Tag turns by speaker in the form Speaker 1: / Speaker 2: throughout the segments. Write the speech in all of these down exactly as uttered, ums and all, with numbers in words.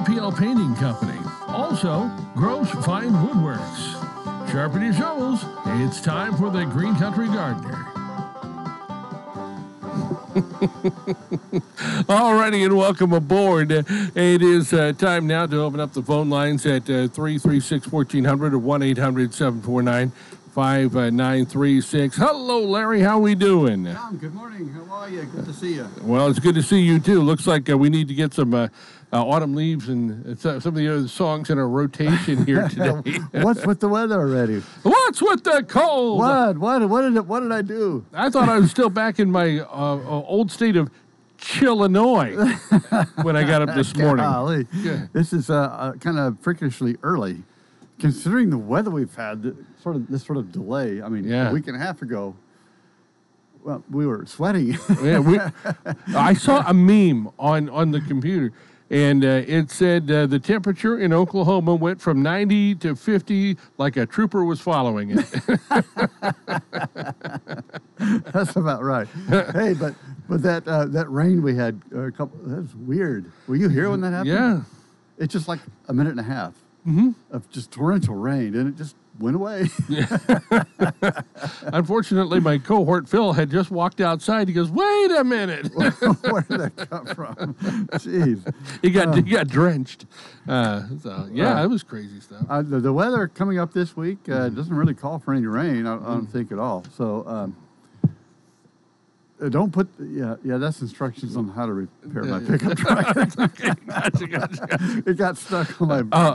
Speaker 1: L P L Painting Company. Also, Gross Fine Woodworks. Sharpen your shovels. It's time for the Green Country Gardener. Alrighty, and welcome aboard. It is uh, time now to open up the phone lines at uh, three three six, one four zero zero or one eight hundred, seven four nine, five nine three six. Hello, Larry. How we doing?
Speaker 2: Tom, good morning. How are you? Good to see you.
Speaker 1: Well, it's good to see you, too. Looks like uh, we need to get some uh, uh, Autumn Leaves and uh, some of the other songs in a rotation here today.
Speaker 2: What's with the weather already?
Speaker 1: What's with the cold?
Speaker 2: What? What? What did it, What did I do?
Speaker 1: I thought I was still back in my uh, uh, old state of Chillinois when I got up this morning.
Speaker 2: Golly.
Speaker 1: Yeah.
Speaker 2: This is uh, uh, kind of freakishly early, considering the weather we've had. th- Sort of this sort of delay. I mean,
Speaker 1: Yeah.
Speaker 2: a week and a half ago, well, we were sweating.
Speaker 1: Yeah, we, I saw a meme on, on the computer, and uh, it said uh, the temperature in Oklahoma went from ninety to fifty like a trooper was following it.
Speaker 2: That's about right. Hey, but but that uh, that rain we had uh, a couple. That was weird. Were you here when that happened?
Speaker 1: Yeah.
Speaker 2: It's just like a minute and a half mm-hmm. of just torrential rain, and it just went away.
Speaker 1: Unfortunately, my cohort Phil had just walked outside. He goes, "Wait a minute!"
Speaker 2: Where did that come from? Jeez.
Speaker 1: he got
Speaker 2: Uh,
Speaker 1: he got drenched. Uh, so yeah,
Speaker 2: uh,
Speaker 1: it was crazy stuff.
Speaker 2: Uh, the, the weather coming up this week uh, doesn't really call for any rain, I, I don't think at all. So um, uh, don't put, yeah, yeah, that's instructions on how to repair my pickup truck.
Speaker 1: Okay, gotcha, gotcha, gotcha.
Speaker 2: It got stuck on my
Speaker 1: Oh.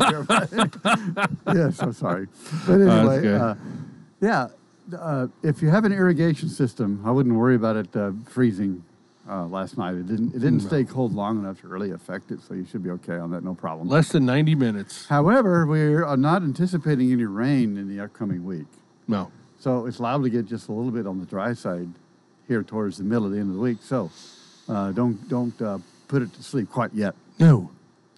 Speaker 2: dialogue. Yes, I'm sorry. But anyway,
Speaker 1: good.
Speaker 2: uh, yeah, uh, if you have an irrigation system, I wouldn't worry about it uh, freezing uh, last night. It didn't, it didn't stay cold long enough to really affect it, so you should be okay on that, no problem.
Speaker 1: Less than ninety minutes.
Speaker 2: However, we're uh, not anticipating any rain in the upcoming week.
Speaker 1: No.
Speaker 2: So it's liable to get just a little bit on the dry side here towards the middle of the end of the week. So uh, don't don't uh, put it to sleep quite yet.
Speaker 1: No.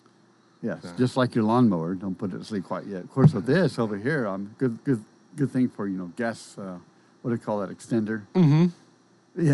Speaker 2: Yes, just like your lawnmower, don't put it to sleep quite yet. Of course, with this over here, um, good good good thing for, you know, gas, uh, what do you call that, extender?
Speaker 1: Mm-hmm.
Speaker 2: Yeah,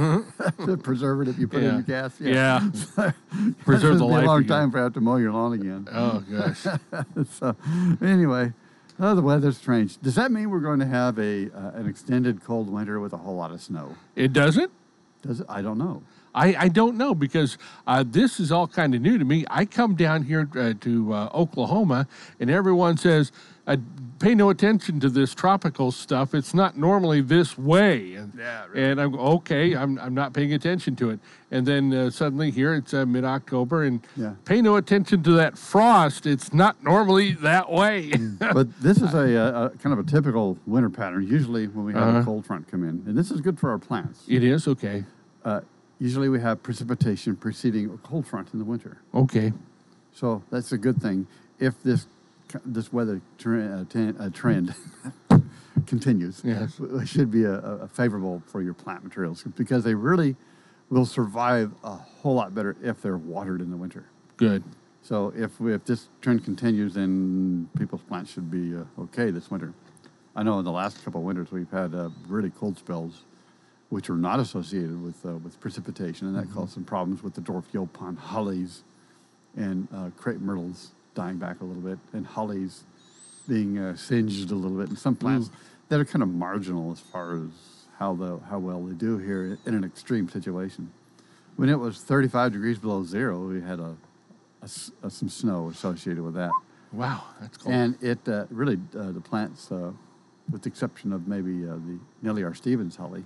Speaker 2: the preservative you put in
Speaker 1: Yeah.
Speaker 2: your gas.
Speaker 1: Yeah.
Speaker 2: Preserve
Speaker 1: the
Speaker 2: be
Speaker 1: life
Speaker 2: a long
Speaker 1: again.
Speaker 2: time for you to have to mow your lawn again.
Speaker 1: Oh gosh.
Speaker 2: So anyway, oh, the weather's strange. Does that mean we're going to have a uh, an extended cold winter with a whole lot of snow?
Speaker 1: It doesn't?
Speaker 2: Does it? I don't know.
Speaker 1: I, I don't know because uh, this is all kind of new to me. I come down here uh, to uh, Oklahoma, and everyone says, uh, pay no attention to this tropical stuff. It's not normally this way. And,
Speaker 2: Yeah, right.
Speaker 1: and I'm okay, I'm, I'm not paying attention to it. And then uh, suddenly here it's uh, mid-October, and
Speaker 2: Yeah.
Speaker 1: pay no attention to that frost. It's not normally that way.
Speaker 2: But this is a, a, a kind of a typical winter pattern. Usually when we have
Speaker 1: Uh-huh.
Speaker 2: a cold front come in, and this is good for our plants.
Speaker 1: It is? Okay.
Speaker 2: Uh, usually we have precipitation preceding a cold front in the winter.
Speaker 1: Okay.
Speaker 2: So that's a good thing. If this this weather tre- uh, ten, uh, trend continues,
Speaker 1: Yes.
Speaker 2: it should be a, a favorable for your plant materials because they really will survive a whole lot better if they're watered in the winter.
Speaker 1: Good.
Speaker 2: So if we, if this trend continues, then people's plants should be uh, okay this winter. I know in the last couple of winters we've had uh, really cold spells, which are not associated with uh, with precipitation, and that
Speaker 1: Mm-hmm.
Speaker 2: caused some problems with the dwarf yellowpond hollies and uh, crepe myrtles dying back a little bit, and hollies being uh, singed a little bit, and some plants that are kind of marginal as far as how the how well they do here in an extreme situation. When it was thirty-five degrees below zero, we had a, a s- uh, some snow associated with that.
Speaker 1: Wow, that's cool.
Speaker 2: And it uh, really, uh, the plants, uh, with the exception of maybe uh, the Nellie R. Stevens holly,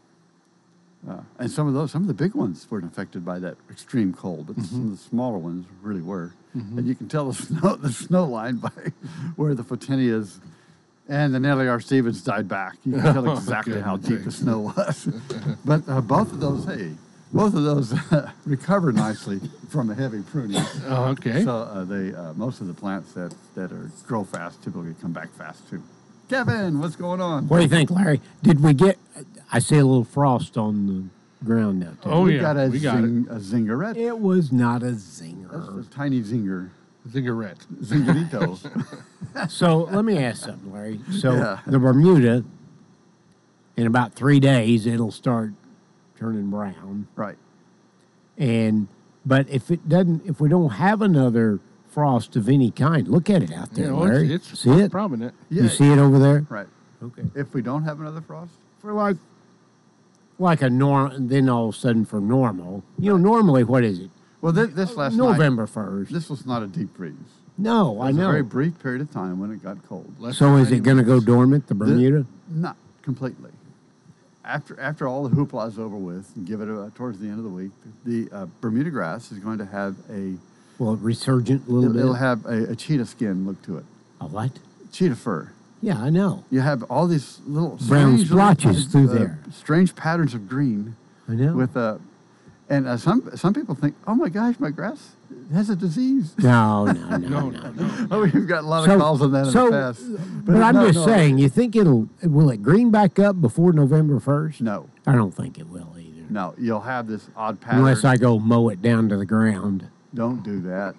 Speaker 2: uh, and some of those, some of the big ones weren't affected by that extreme cold, but some of the smaller ones really were. And you can tell the snow, the snow line by where the photinias and the Nellie R. Stevens died back. You can tell exactly
Speaker 1: Good
Speaker 2: how deep the
Speaker 1: grief.
Speaker 2: snow was. But uh, both of those, hey, both of those recovered nicely from a heavy pruning.
Speaker 1: Oh, okay.
Speaker 2: So uh, they uh, most of the plants that, that are grow fast typically come back fast too. Kevin, what's going on?
Speaker 3: What do you think, Larry? Did we get? I see a little frost on the ground out there.
Speaker 1: Oh,
Speaker 2: we
Speaker 1: yeah,
Speaker 2: got a,
Speaker 1: we got
Speaker 2: zing, a zingerette.
Speaker 3: It was not a
Speaker 2: That's
Speaker 3: zinger.
Speaker 2: a tiny zinger,
Speaker 1: Cigarette.
Speaker 2: zingerito.
Speaker 3: So let me ask something, Larry. So
Speaker 2: Yeah.
Speaker 3: the Bermuda, in about three days, it'll start turning brown.
Speaker 2: Right.
Speaker 3: And But if it doesn't, if we don't have another frost of any kind, look at it out there,
Speaker 1: You know,
Speaker 3: Larry.
Speaker 1: it's, it's
Speaker 3: see it?
Speaker 1: prominent.
Speaker 2: Yeah,
Speaker 3: You see it over there?
Speaker 2: right.
Speaker 3: Okay.
Speaker 2: If we don't have another frost,
Speaker 3: For like, like a norm, then all of a sudden for normal, you know, normally what is it?
Speaker 2: well, this, this last night,
Speaker 3: November first.
Speaker 2: this was not a deep freeze.
Speaker 3: No,
Speaker 2: It
Speaker 3: I
Speaker 2: was a very
Speaker 3: know.
Speaker 2: brief period of time when it got cold.
Speaker 1: Less
Speaker 3: So
Speaker 1: than
Speaker 3: is it
Speaker 1: ninety
Speaker 3: going to go
Speaker 1: minutes.
Speaker 3: dormant, the Bermuda?
Speaker 2: Not completely. After after all the hoopla is over with, and give it a, towards the end of the week, the uh, Bermuda grass is going to have a
Speaker 3: Well, resurgent a little
Speaker 2: it'll,
Speaker 3: bit.
Speaker 2: it'll have a, a cheetah skin look to it,
Speaker 3: A what?
Speaker 2: cheetah fur.
Speaker 3: Yeah, I know.
Speaker 2: You have all these little
Speaker 3: Brown
Speaker 2: strange
Speaker 3: splotches
Speaker 2: little,
Speaker 3: through there.
Speaker 2: strange patterns of green
Speaker 3: I know.
Speaker 2: with uh, and uh, some some people think, oh my gosh, my grass has a disease.
Speaker 3: no, no, no,
Speaker 1: No,
Speaker 3: no.
Speaker 1: no, no.
Speaker 2: Oh, we've got a lot of calls on that in
Speaker 3: so,
Speaker 2: the past.
Speaker 3: But,
Speaker 2: it's
Speaker 3: I'm
Speaker 2: not-
Speaker 3: just
Speaker 2: no,
Speaker 3: saying, you think it'll, will it green back up before November first?
Speaker 2: No,
Speaker 3: I don't think it will either.
Speaker 2: no, you'll have this odd pattern.
Speaker 3: Unless I go mow it down to the ground.
Speaker 2: Don't do that.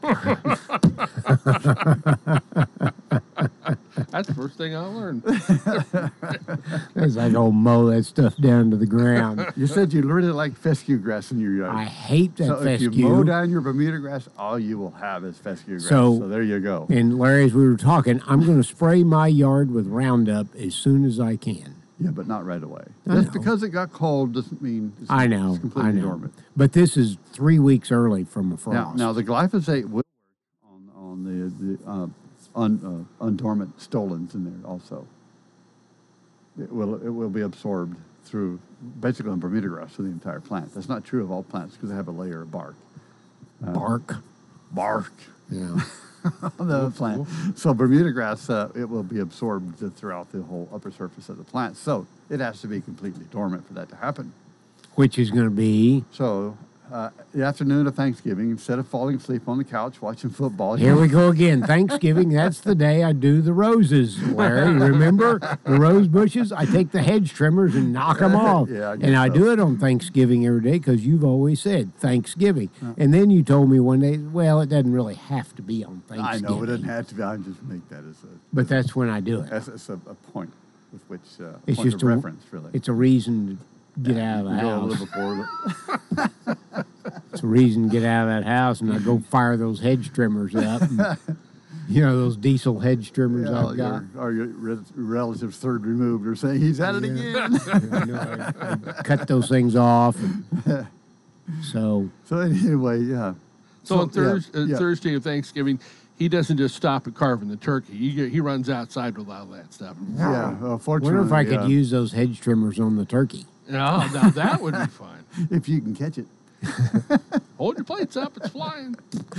Speaker 1: That's the first thing I learned.
Speaker 3: As I go mow that stuff down to the ground.
Speaker 2: You said you really like fescue grass in your yard.
Speaker 3: I hate that
Speaker 2: so
Speaker 3: fescue.
Speaker 2: if you mow down your Bermuda grass, all you will have is fescue grass.
Speaker 3: So-
Speaker 2: So, there you go.
Speaker 3: And Larry, as we were talking, I'm going to spray my yard with Roundup as soon as I can.
Speaker 2: Yeah, but not right away.
Speaker 3: I
Speaker 2: Just
Speaker 3: know.
Speaker 2: because it got cold doesn't mean it's,
Speaker 3: I know,
Speaker 2: it's completely
Speaker 3: I know.
Speaker 2: dormant.
Speaker 3: But this is three weeks early from a
Speaker 2: Now,
Speaker 3: frost.
Speaker 2: now the glyphosate will work on, on the, the uh, un, uh, undormant stolons in there also. It will it will be absorbed through basically on Bermuda grass through the entire plant. That's not true of all plants because they have a layer of bark.
Speaker 3: Bark.
Speaker 2: Bark.
Speaker 3: Yeah.
Speaker 2: on the plant. So Bermuda grass, uh, it will be absorbed throughout the whole upper surface of the plant. So it has to be completely dormant for that to happen.
Speaker 3: Which is going to be,
Speaker 2: So uh, the afternoon of Thanksgiving, instead of falling asleep on the couch watching football,
Speaker 3: here we go again. Thanksgiving, that's the day I do the roses, Larry. Remember the rose bushes? I take the hedge trimmers and knock them off.
Speaker 2: Yeah, I guess
Speaker 3: and I
Speaker 2: so.
Speaker 3: do it on Thanksgiving every day because you've always said Thanksgiving. And then you told me one day, well, it doesn't really have to be on
Speaker 2: I
Speaker 3: Thanksgiving.
Speaker 2: know it doesn't have to be. I just make that as a
Speaker 3: But that's when I do it.
Speaker 2: as, as a, a point with which uh,
Speaker 3: It's
Speaker 2: point
Speaker 3: just
Speaker 2: of
Speaker 3: a-
Speaker 2: reference, really.
Speaker 3: It's a reason to get out of the
Speaker 2: We go a
Speaker 3: house.
Speaker 2: little before the-
Speaker 3: It's a reason to get out of that house, and I go fire those hedge trimmers up. And, you know, those diesel hedge trimmers
Speaker 2: Yeah,
Speaker 3: I've got.
Speaker 2: your, or your re- relatives third removed are saying he's at it again.
Speaker 3: You know, I, I cut those things off. and- so,
Speaker 2: So anyway, yeah.
Speaker 1: So, on
Speaker 2: yeah,
Speaker 1: Thurs uh,
Speaker 2: yeah.
Speaker 1: Thursday of Thanksgiving, he doesn't just stop at carving the turkey. He, get- he runs outside with all that stuff.
Speaker 2: Yeah, well, fortunately,
Speaker 3: wonder if I could
Speaker 2: yeah,
Speaker 3: use those hedge trimmers on the turkey.
Speaker 1: No, now that would be fun.
Speaker 2: if you can catch it.
Speaker 1: Hold your plates up. It's flying.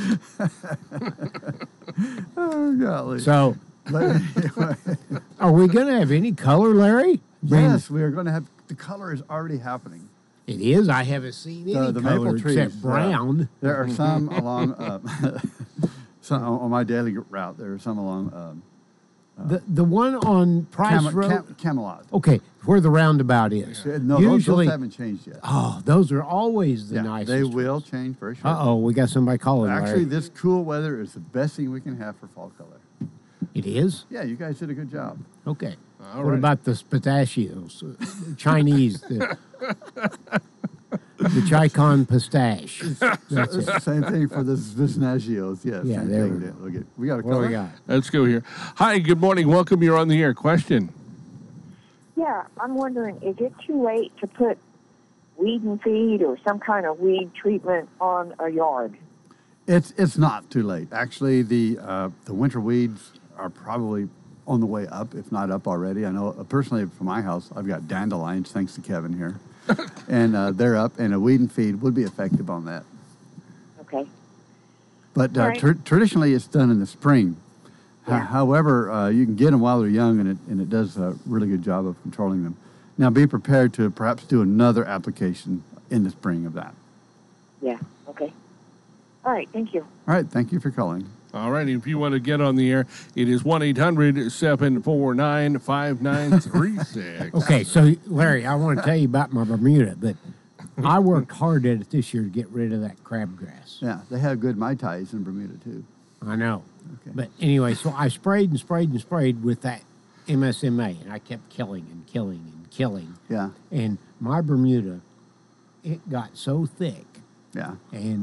Speaker 2: Oh golly!
Speaker 3: So,
Speaker 2: But anyway,
Speaker 3: are we going to have any color, Larry? I mean,
Speaker 2: yes, we are going to have the color is already happening.
Speaker 3: It is. I haven't seen any
Speaker 2: The, the
Speaker 3: color
Speaker 2: maple trees,
Speaker 3: except
Speaker 2: uh,
Speaker 3: brown.
Speaker 2: there are some along uh, some on my daily route. There are some along um,
Speaker 3: the the one on Price
Speaker 2: Cam-
Speaker 3: Road.
Speaker 2: Cam- Camelot.
Speaker 3: Okay, where the roundabout is.
Speaker 2: Yeah, No, those-
Speaker 3: Usually,
Speaker 2: those haven't changed yet.
Speaker 3: oh, those are always the
Speaker 2: Yeah,
Speaker 3: nicest.
Speaker 2: they will change very shortly.
Speaker 3: Uh oh, we got somebody calling.
Speaker 2: Actually,
Speaker 3: Larry.
Speaker 2: this cool weather is the best thing we can have for fall color.
Speaker 3: It is.
Speaker 2: Yeah, you guys did a good job.
Speaker 3: Okay.
Speaker 1: All
Speaker 3: what
Speaker 1: right.
Speaker 3: about the pistachios? Uh, Chinese, the, the Chicon pistache. That's
Speaker 2: It's
Speaker 3: it.
Speaker 2: the same thing for the Visnagios. Yes.
Speaker 3: Yeah,
Speaker 2: same
Speaker 3: there
Speaker 2: thing.
Speaker 3: we go.
Speaker 2: Look at, we got a
Speaker 3: What do
Speaker 2: color.
Speaker 3: we got?
Speaker 1: Let's go here. Hi, good morning. Welcome. You're on the air. Question.
Speaker 4: Yeah, I'm wondering, is it too late to put weed and feed or some kind of weed treatment on a yard?
Speaker 2: It's it's not too late. Actually, the uh, the winter weeds are probably on the way up, if not up already. I know uh, personally for my house, I've got dandelions, thanks to Kevin here, and uh, they're up, and a weed and feed would be effective on that.
Speaker 4: Okay.
Speaker 2: But uh,
Speaker 4: Right.
Speaker 2: tr- traditionally, it's done in the spring. Ho-
Speaker 4: Yeah.
Speaker 2: However, uh, you can get them while they're young, and it and it does a really good job of controlling them. Now, be prepared to perhaps do another application in the spring of that.
Speaker 4: Yeah, okay. All right, thank you.
Speaker 2: All right, thank you for calling.
Speaker 1: All right. If you want to get on the air, it is one eight hundred seven four nine five nine three six.
Speaker 3: Okay, so Larry, I want to tell you about my Bermuda, but I worked hard at it this year to get rid of that crabgrass.
Speaker 2: Yeah, they have good Mai Tais in Bermuda too.
Speaker 3: I know.
Speaker 2: Okay.
Speaker 3: But anyway, so I sprayed and sprayed and sprayed with that M S M A, and I kept killing and killing and killing.
Speaker 2: Yeah,
Speaker 3: And my Bermuda, it got so thick,
Speaker 2: yeah.
Speaker 3: and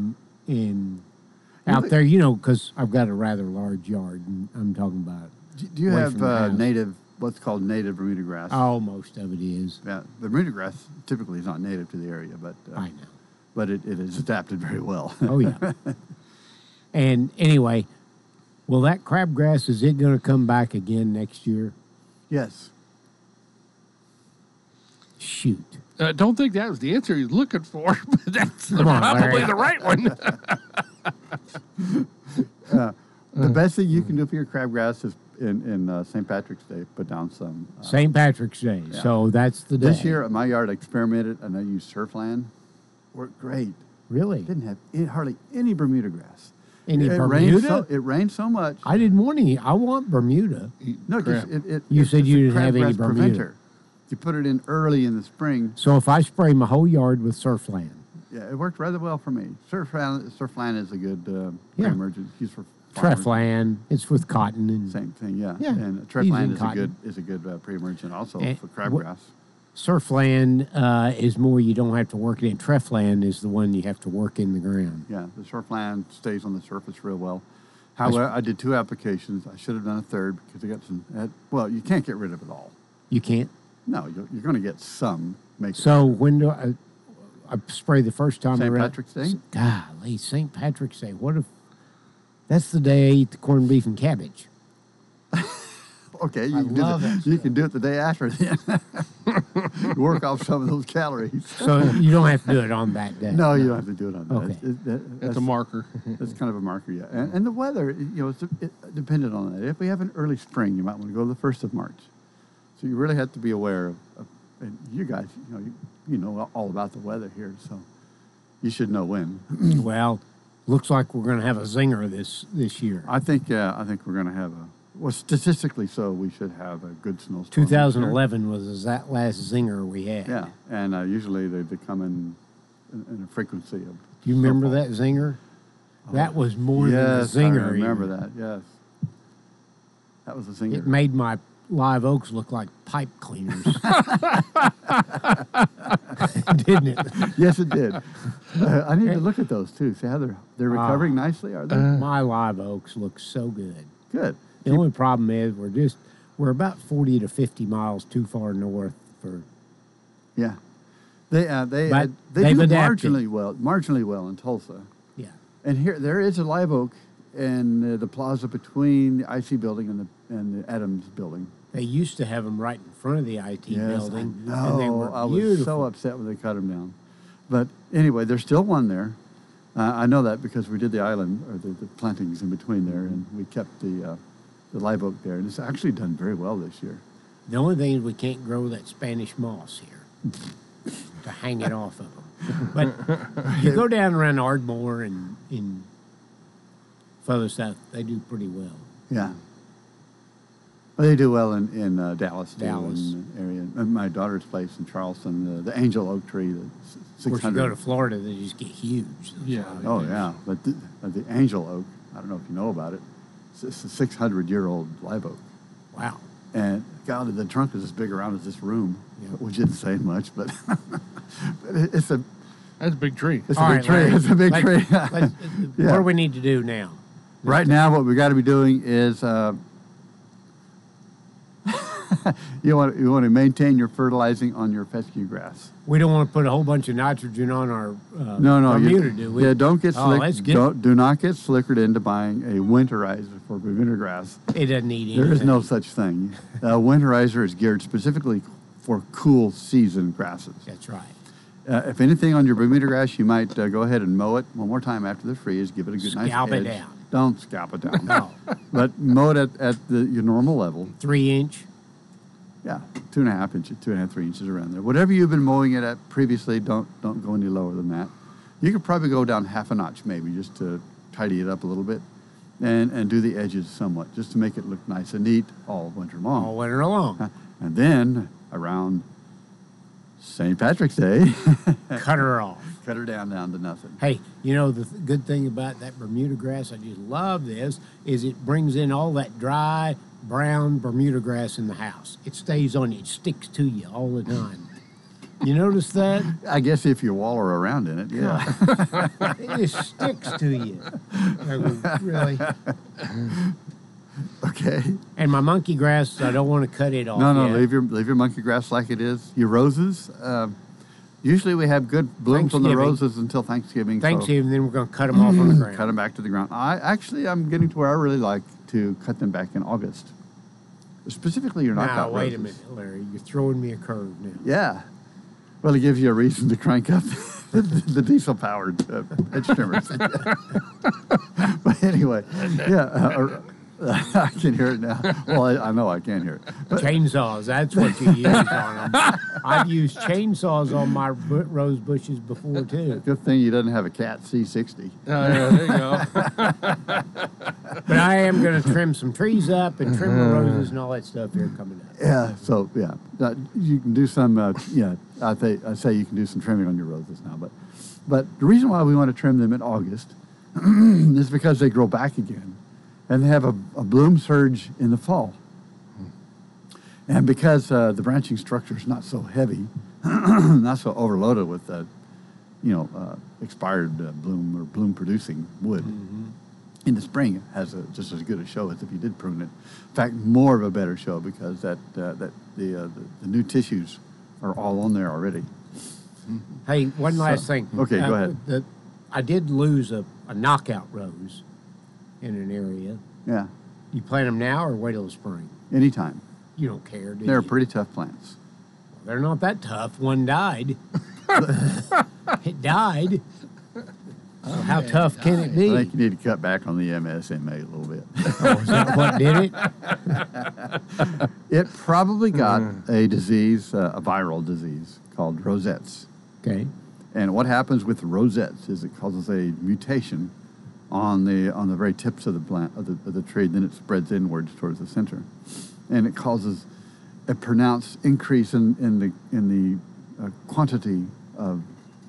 Speaker 3: in out there, you know, because I've got a rather large yard, and I'm talking about.
Speaker 2: Do, do you
Speaker 3: away
Speaker 2: have
Speaker 3: from the
Speaker 2: uh,
Speaker 3: house.
Speaker 2: native, what's called native Bermuda grass?
Speaker 3: Oh, most of it is.
Speaker 2: Yeah, the Bermuda grass typically is not native to the area, but uh,
Speaker 3: I know.
Speaker 2: but it, it is adapted very well.
Speaker 3: Oh yeah. And anyway, well, that crabgrass, is it going to come back again next year?
Speaker 2: Yes.
Speaker 3: Shoot.
Speaker 1: I don't think that was the answer he's looking for, but that's
Speaker 3: Come on,
Speaker 1: probably
Speaker 3: Larry.
Speaker 1: the right one.
Speaker 2: Uh, the best thing you can do for your crabgrass is in, in uh, Saint Patrick's Day, put down some. Uh,
Speaker 3: Saint Patrick's Day.
Speaker 2: yeah.
Speaker 3: So that's the day.
Speaker 2: This year at my yard, I experimented and I used surfland. Worked great.
Speaker 3: Really?
Speaker 2: Didn't have any, hardly any Bermuda grass.
Speaker 3: Any
Speaker 2: it
Speaker 3: Bermuda?
Speaker 2: Rained so, it rained so much.
Speaker 3: I didn't want any. I want Bermuda.
Speaker 2: No, 'cause
Speaker 1: Crap.
Speaker 2: it, it,
Speaker 3: You
Speaker 2: it's
Speaker 3: said
Speaker 2: just
Speaker 3: you
Speaker 2: a
Speaker 3: didn't have any
Speaker 2: crabgrass
Speaker 3: Bermuda.
Speaker 2: preventer. You put it in early in the spring.
Speaker 3: So if I spray my whole yard with surfland,
Speaker 2: Yeah, it worked rather well for me. Surfland, surfland is a good uh,
Speaker 3: Yeah.
Speaker 2: pre-emergent. Used for farmers.
Speaker 3: Treflan, it's with cotton and
Speaker 2: Same thing, yeah.
Speaker 3: Yeah,
Speaker 2: And
Speaker 3: using
Speaker 2: trefland is a
Speaker 3: cotton.
Speaker 2: good is a good uh, pre-emergent also
Speaker 3: And
Speaker 2: for
Speaker 3: wh-
Speaker 2: crabgrass.
Speaker 3: surfland uh, is more you don't have to work it in. Trefland is the one you have to work in the ground.
Speaker 2: Yeah, the surfland stays on the surface real well. However, I did two applications. I should have done a third because I got some. Uh, well, you can't get rid of it all.
Speaker 3: You can't.
Speaker 2: No, you're, you're going to get some. Make it
Speaker 3: So when do I, I spray the first time? I
Speaker 2: Saint
Speaker 3: read-
Speaker 2: Patrick's Day?
Speaker 3: Golly, Saint Patrick's Day. What if that's the day I eat the corned beef and cabbage?
Speaker 2: Okay, you
Speaker 3: I
Speaker 2: can do
Speaker 3: love
Speaker 2: the,
Speaker 3: that
Speaker 2: you can do it the day after then. Work off some of those calories.
Speaker 3: So you don't have to do it on that day.
Speaker 2: No, you don't have to do it on that.
Speaker 3: Okay.
Speaker 2: It- it- that-
Speaker 1: That's a marker.
Speaker 2: That's kind of a marker, yeah. And, and the weather, you know, it's it, dependent on that. If we have an early spring, you might want to go the first of March. So you really have to be aware of, of and you guys, you know, you, you know all about the weather here, so you should know when.
Speaker 3: Well, looks like we're going to have a zinger this this year.
Speaker 2: I think, yeah, I think we're going to have a, well, statistically so, we should have a good snowstorm. this year.
Speaker 3: twenty eleven was that last zinger we had.
Speaker 2: Yeah, and uh, usually they, they come in, in in a frequency of.
Speaker 3: Do you remember
Speaker 2: snowfall.
Speaker 3: that zinger? That was more
Speaker 2: Yes,
Speaker 3: than a zinger.
Speaker 2: I remember
Speaker 3: even.
Speaker 2: that. Yes, that was a zinger.
Speaker 3: It made my live oaks look like pipe cleaners. Didn't it?
Speaker 2: Yes, it did. Uh, I need to look at those too. See how they're they're recovering nicely. Are they
Speaker 3: My live oaks look so good.
Speaker 2: good?
Speaker 3: The only problem is we're just we're about forty to fifty miles too far north for.
Speaker 2: Yeah, they uh, they
Speaker 3: But
Speaker 2: uh, they
Speaker 3: they've
Speaker 2: do
Speaker 3: adapted.
Speaker 2: marginally well, marginally well in Tulsa.
Speaker 3: Yeah.
Speaker 2: And here there is a live oak in uh, the plaza between the I C building and the and the Adams building.
Speaker 3: They used to have them right in front of the I T building,
Speaker 2: I
Speaker 3: and they
Speaker 2: know.
Speaker 3: were
Speaker 2: I
Speaker 3: beautiful.
Speaker 2: was so upset when they cut them down. But anyway, there's still one there. Uh, I know that because we did the island or the, the plantings in between there, and we kept the uh, the live oak there, and it's actually done very well this year.
Speaker 3: The only thing is we can't grow that Spanish moss here to hang it off of them. But you go down around Ardmore and in further south, they do pretty well.
Speaker 2: Yeah. Well, they do well in, in uh, Dallas, too,
Speaker 3: Dallas.
Speaker 2: in the area. And my daughter's place in Charleston, the, the angel oak tree, the s-
Speaker 3: Of
Speaker 2: six
Speaker 3: course, you
Speaker 2: hundred.
Speaker 3: go to Florida, they just get huge. Those
Speaker 1: Yeah.
Speaker 3: live
Speaker 2: Oh,
Speaker 3: oaks.
Speaker 2: yeah. But the, uh, the angel oak, I don't know if you know about it, it's, it's a six hundred year old live oak.
Speaker 3: Wow.
Speaker 2: And God, the trunk is as big around as this room,
Speaker 3: Yeah.
Speaker 2: which isn't saying much, but, but it, it's a
Speaker 1: That's a big tree.
Speaker 2: it's
Speaker 3: All
Speaker 2: a
Speaker 3: right,
Speaker 2: big tree.
Speaker 3: Larry,
Speaker 2: It's a big
Speaker 3: let's-
Speaker 2: tree.
Speaker 3: let's-
Speaker 2: Yeah.
Speaker 3: What do we need to do now?
Speaker 2: Right now, what we got to be doing is uh, you want you want to maintain your fertilizing on your fescue grass.
Speaker 3: We don't want to put a whole bunch of nitrogen on our uh,
Speaker 2: No, no, you-
Speaker 3: Bermuda, do we?
Speaker 2: Yeah, don't get
Speaker 3: Oh,
Speaker 2: slick.
Speaker 3: let's get-
Speaker 2: don't, do not get slickered into buying a winterizer for Bermuda grass.
Speaker 3: It doesn't need anything.
Speaker 2: There is no such thing. A winterizer is geared specifically for cool season grasses.
Speaker 3: That's right.
Speaker 2: Uh, if anything on your Bermuda grass, you might uh, go ahead and mow it one more time after the freeze. Give it a good nice
Speaker 3: Scalp it
Speaker 2: edge.
Speaker 3: down.
Speaker 2: Don't scalp it down.
Speaker 3: No.
Speaker 2: But mow it at, at the, your normal level.
Speaker 3: Three inch.
Speaker 2: Yeah, two and a half inches, two and a half, three inches around there. Whatever you've been mowing it at previously, don't don't go any lower than that. You could probably go down half a notch maybe just to tidy it up a little bit, and and do the edges somewhat just to make it look nice and neat all winter long.
Speaker 3: All winter long.
Speaker 2: And then around Saint Patrick's Day,
Speaker 3: Cut her off.
Speaker 2: cut her down down to nothing.
Speaker 3: Hey, you know, the th- good thing about that Bermuda grass, I just love this, is it brings in all that dry, brown Bermuda grass in the house. It stays on you. It sticks to you all the time. You notice that?
Speaker 2: I guess if you waller around in it, yeah.
Speaker 3: It just sticks to you. I mean, really?
Speaker 2: Okay.
Speaker 3: And my monkey grass, I don't want to cut it off
Speaker 2: No, no,
Speaker 3: yet.
Speaker 2: leave your leave your monkey grass like it is. Your roses, uh, usually we have good blooms on the
Speaker 3: Thanksgiving.
Speaker 2: roses until Thanksgiving. so
Speaker 3: Thanksgiving, then we're going to cut them off on the ground.
Speaker 2: cut them back to the ground. I actually, I'm getting to where I really like to cut them back in August. Specifically, your
Speaker 3: Now,
Speaker 2: knockout
Speaker 3: wait
Speaker 2: roses.
Speaker 3: a minute, Larry. You're throwing me a curve now.
Speaker 2: Yeah. Well, it gives you a reason to crank up the, the diesel-powered uh, hedge trimmers. But anyway, yeah, uh, I can hear it now. Well, I, I know I can hear it. But,
Speaker 3: Chainsaws, that's what you use on them. I've used chainsaws on my bu- rose bushes before, too.
Speaker 2: good thing you doesn't have a Cat C sixty.
Speaker 1: Oh, yeah, there you go.
Speaker 3: But I am going to trim some trees up and trim the roses and all that stuff here coming up.
Speaker 2: Yeah, so, yeah. Uh, you can do some, uh, yeah, I, th- I say you can do some trimming on your roses now. But, but the reason why we want to trim them in August is because they grow back again. And they have a, a bloom surge in the fall. And because uh, the branching structure is not so heavy, not so overloaded with, uh, you know, uh, expired uh, bloom or bloom-producing wood, mm-hmm. in the spring it has a, just as good a show as if you did prune it. In fact, more of a better show because that uh, that the, uh, the the new tissues are all on there already.
Speaker 3: Hey, one last
Speaker 2: So-
Speaker 3: thing.
Speaker 2: okay, go ahead.
Speaker 3: The, I did lose a, a knockout rose in an area.
Speaker 2: Yeah,
Speaker 3: You plant them now or wait till the spring?
Speaker 2: anytime.
Speaker 3: You don't care, do
Speaker 2: They're
Speaker 3: you?
Speaker 2: pretty tough plants.
Speaker 3: They're not that tough. One died. It died. So how tough can it be?
Speaker 2: I think you need to cut back on the M S M A a little bit.
Speaker 3: Oh, is that what did it?
Speaker 2: It probably got a disease, uh, a viral disease called rosettes.
Speaker 3: Okay.
Speaker 2: And what happens with the rosettes is it causes a mutation on the on the very tips of the plant of the, of the tree. Then it spreads inwards towards the center, and it causes a pronounced increase in, in the in the uh, quantity of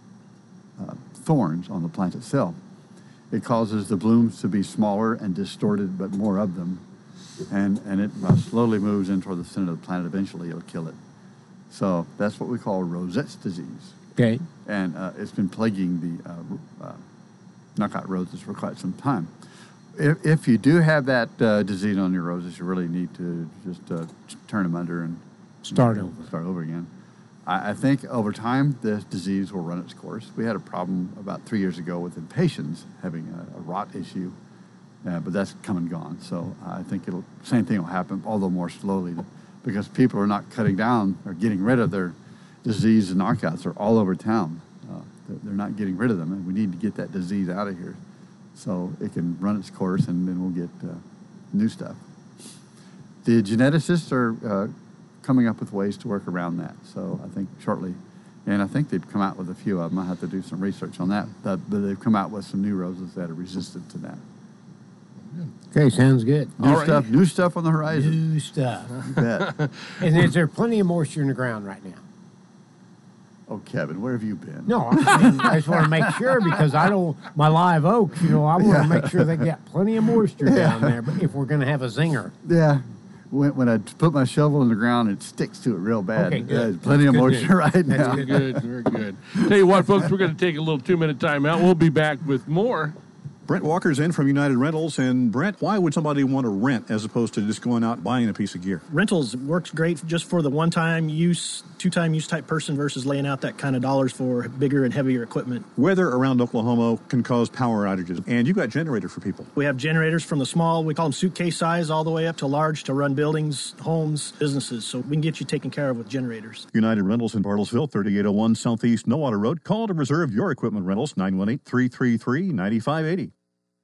Speaker 2: uh, thorns on the plant itself. It causes the blooms to be smaller and distorted, but more of them, and and it uh, slowly moves in toward the center of the plant. Eventually, it'll kill it. So that's what we call Rosette's disease.
Speaker 3: Okay.
Speaker 2: And uh, it's been plaguing the uh, uh, knockout roses for quite some time. If, if you do have that uh, disease on your roses, you really need to just uh, turn them under and
Speaker 3: Start over.
Speaker 2: Start over again. I, I think over time, this disease will run its course. We had a problem about three years ago with impatiens having a, a rot issue, uh, but that's come and gone. So I think it'll same thing will happen, although more slowly, because people are not cutting down or getting rid of their disease and knockouts. Are all over town. Uh, they're, they're not getting rid of them, and we need to get that disease out of here so it can run its course, and then we'll get uh, new stuff. The geneticists are uh, coming up with ways to work around that. So I think shortly, and I think they've come out with a few of them. I have to do some research on that, but, but they've come out with some new roses that are resistant to that.
Speaker 3: Okay, sounds good.
Speaker 2: New
Speaker 1: All right.
Speaker 2: stuff, new stuff on the horizon.
Speaker 3: New stuff.
Speaker 2: You bet.
Speaker 3: And is there plenty of moisture in the ground right now?
Speaker 2: Oh, Kevin, where have you been?
Speaker 3: No, I, mean, I just want to make sure because I don't, my live oaks, you know, I want to
Speaker 2: Yeah.
Speaker 3: make sure they got plenty of moisture down there but if we're going to have a zinger.
Speaker 2: Yeah. When, when I put my shovel in the ground, it sticks to it real bad.
Speaker 3: Okay, good.
Speaker 2: There's plenty
Speaker 3: That's
Speaker 2: of
Speaker 3: good
Speaker 2: moisture
Speaker 3: news.
Speaker 2: right now.
Speaker 1: Very good, very good. Tell you what, folks, we're going to take a little two-minute timeout. We'll be back with more.
Speaker 5: Brent Walker's in from United Rentals. And Brent, why would somebody want to rent as opposed to just going out and buying a piece of gear?
Speaker 6: Rentals works great just for the one-time use, two-time use type person versus laying out that kind of dollars for bigger and heavier equipment.
Speaker 5: Weather around Oklahoma can cause power outages, and you've got generator for people.
Speaker 6: We have generators from the small, we call them suitcase size, all the way up to large to run buildings, homes, businesses. So we can get you taken care of with generators.
Speaker 5: United Rentals in Bartlesville, thirty-eight oh one Southeast Nowata Road. Call to reserve your equipment rentals, nine one eight, three three three, nine five eight zero.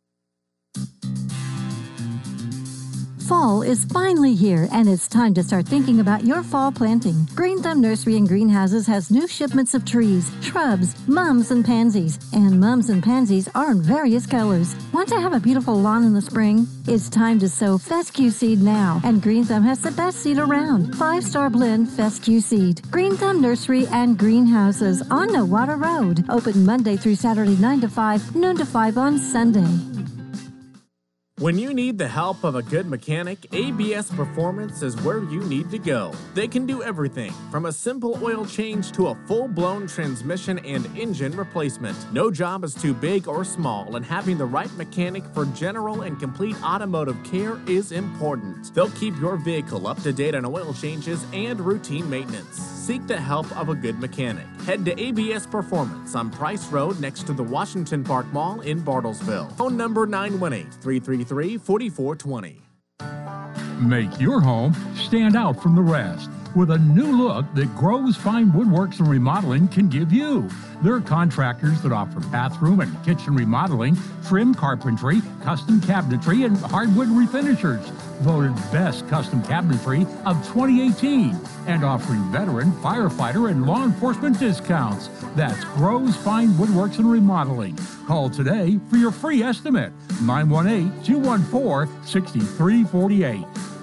Speaker 7: Fall is finally here, and it's time to start thinking about your fall planting. Green Thumb Nursery and Greenhouses has new shipments of trees, shrubs, mums, and pansies. And mums and pansies are in various colors. Want to have a beautiful lawn in the spring? It's time to sow fescue seed now, and Green Thumb has the best seed around. Five-star blend fescue seed. Green Thumb Nursery and Greenhouses on Nowata Road. Open Monday through Saturday, nine to five, noon to five on Sunday.
Speaker 8: When you need the help of a good mechanic, A B S Performance is where you need to go. They can do everything from a simple oil change to a full-blown transmission and engine replacement. No job is too big or small, and having the right mechanic for general and complete automotive care is important. They'll keep your vehicle up to date on oil changes and routine maintenance. Seek the help of a good mechanic. Head to A B S Performance on Price Road next to the Washington Park Mall in Bartlesville. Phone number nine one eight, three three three, four four two zero.
Speaker 9: Make your home stand out from the rest with a new look that Groves Fine Woodworks and Remodeling can give you. They're contractors that offer bathroom and kitchen remodeling, trim carpentry, custom cabinetry, and hardwood refinishers. Voted best custom cabinetry of twenty eighteen, and offering veteran, firefighter, and law enforcement discounts. That's Groves Fine Woodworks and Remodeling. Call today for your free estimate. nine one eight, two one four, six three four eight.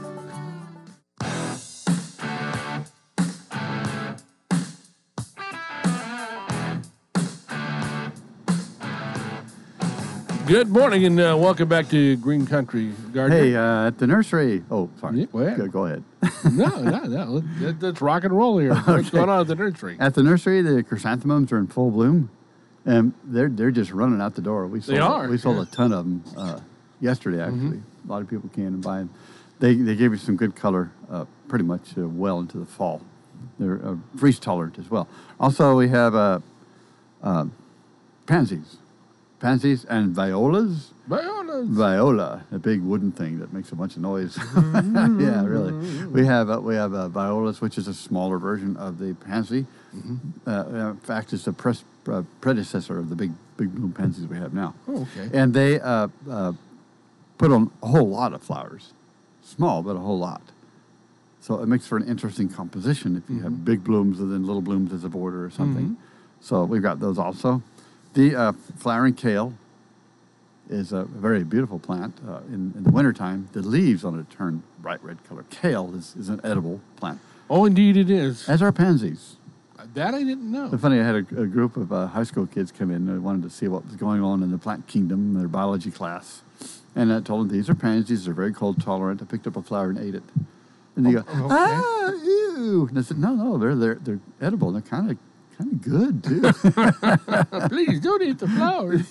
Speaker 1: Good morning and uh, welcome back to Green Country Gardener.
Speaker 2: Hey, uh, at the nursery. Oh, sorry.
Speaker 1: Yeah, go ahead.
Speaker 2: Go, go ahead.
Speaker 1: no, no, no. Let, let's rock and roll here. What's
Speaker 2: Okay.
Speaker 1: going on at the nursery?
Speaker 2: At the nursery, the chrysanthemums are in full bloom, and they're they're just running out the door. We sold,
Speaker 1: They are,
Speaker 2: We sold
Speaker 1: yeah.
Speaker 2: a ton of them uh, yesterday. Actually, a lot of people came and buy them. They they gave you some good color, uh, pretty much uh, well into the fall. They're uh, freeze tolerant as well. Also, we have uh, uh, pansies, pansies and violas.
Speaker 1: Violas.
Speaker 2: Viola, a big wooden thing that makes a bunch of noise. Yeah, really. We have uh, we have uh, violas, which is a smaller version of the pansy. Uh, in fact, it's a pres- uh, predecessor of the big big bloom pansies we have now.
Speaker 1: Oh, okay.
Speaker 2: And they uh, uh, put on a whole lot of flowers, small but a whole lot. So it makes for an interesting composition if you have big blooms and then little blooms as a border or something. So we've got those also. The uh, flowering kale is a very beautiful plant. Uh, in, in the wintertime, the leaves on it turn bright red color. Kale is, is an edible plant,
Speaker 1: Oh, indeed it is.
Speaker 2: as are pansies.
Speaker 1: That I didn't know.
Speaker 2: It's funny, I had a, a group of uh, high school kids come in and they wanted to see what was going on in the plant kingdom, their biology class. And I told them, these are pansies, they're very cold tolerant. I picked up a flower and ate it. And they go,
Speaker 1: okay.
Speaker 2: ah, ew. And I said, no, no, they're, they're, they're edible. They're kind of kind of good, too.
Speaker 1: Please don't eat the flowers.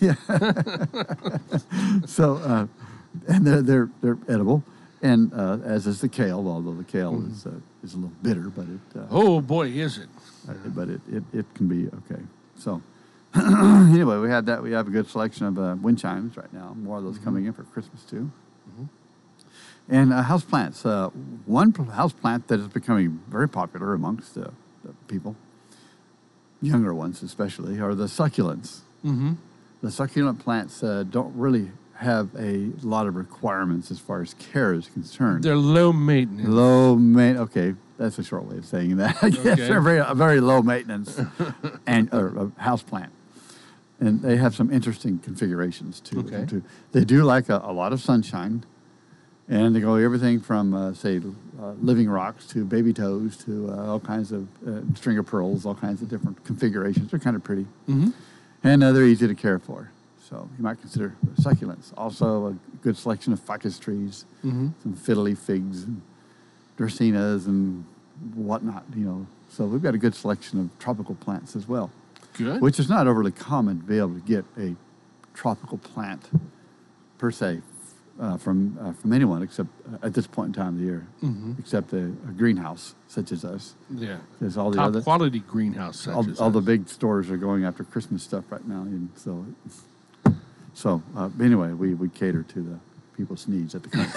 Speaker 2: So, uh, and they're, they're, they're edible. And uh, as is the kale, although the kale
Speaker 1: Mm-hmm.
Speaker 2: is, uh, is a little bitter, but it, uh,
Speaker 1: Oh, boy, is it.
Speaker 2: uh, but it, it, it can be okay. So, anyway, we had that. We have a good selection of uh, wind chimes right now. More of those
Speaker 1: Mm-hmm.
Speaker 2: coming in for Christmas, too. And uh, house plants. Uh, one pl- house plant that is becoming very popular amongst uh, the people, younger ones especially, are the succulents.
Speaker 1: Mm-hmm.
Speaker 2: The succulent plants uh, don't really have a lot of requirements as far as care is concerned.
Speaker 1: They're low maintenance.
Speaker 2: Low main. Okay, that's a short way of saying that. Yes,
Speaker 1: Okay.
Speaker 2: they're very a very low maintenance and or a house plant, and they have some interesting configurations too.
Speaker 1: Okay.
Speaker 2: too. They do like a, a lot of sunshine, and they go everything from uh, say uh, living rocks to baby toes to uh, all kinds of uh, string of pearls, all kinds of different configurations. They're kind of pretty,
Speaker 1: Mm-hmm.
Speaker 2: and uh, they're easy to care for. So you might consider succulents. Also a good selection of ficus trees,
Speaker 1: Mm-hmm.
Speaker 2: some fiddly figs, and dracaenas and whatnot, you know. So we've got a good selection of tropical plants as well,
Speaker 1: Good.
Speaker 2: which is not overly common to be able to get a tropical plant per se uh, from uh, from anyone except uh, at this point in time of the year,
Speaker 1: Mhm.
Speaker 2: except a, a greenhouse such as us.
Speaker 1: Yeah.
Speaker 2: There's all the
Speaker 1: Top
Speaker 2: other
Speaker 1: quality greenhouse such
Speaker 2: all,
Speaker 1: as
Speaker 2: all the
Speaker 1: us.
Speaker 2: big stores are going after Christmas stuff right now, and so so uh, anyway, we, we cater to the people's needs at the current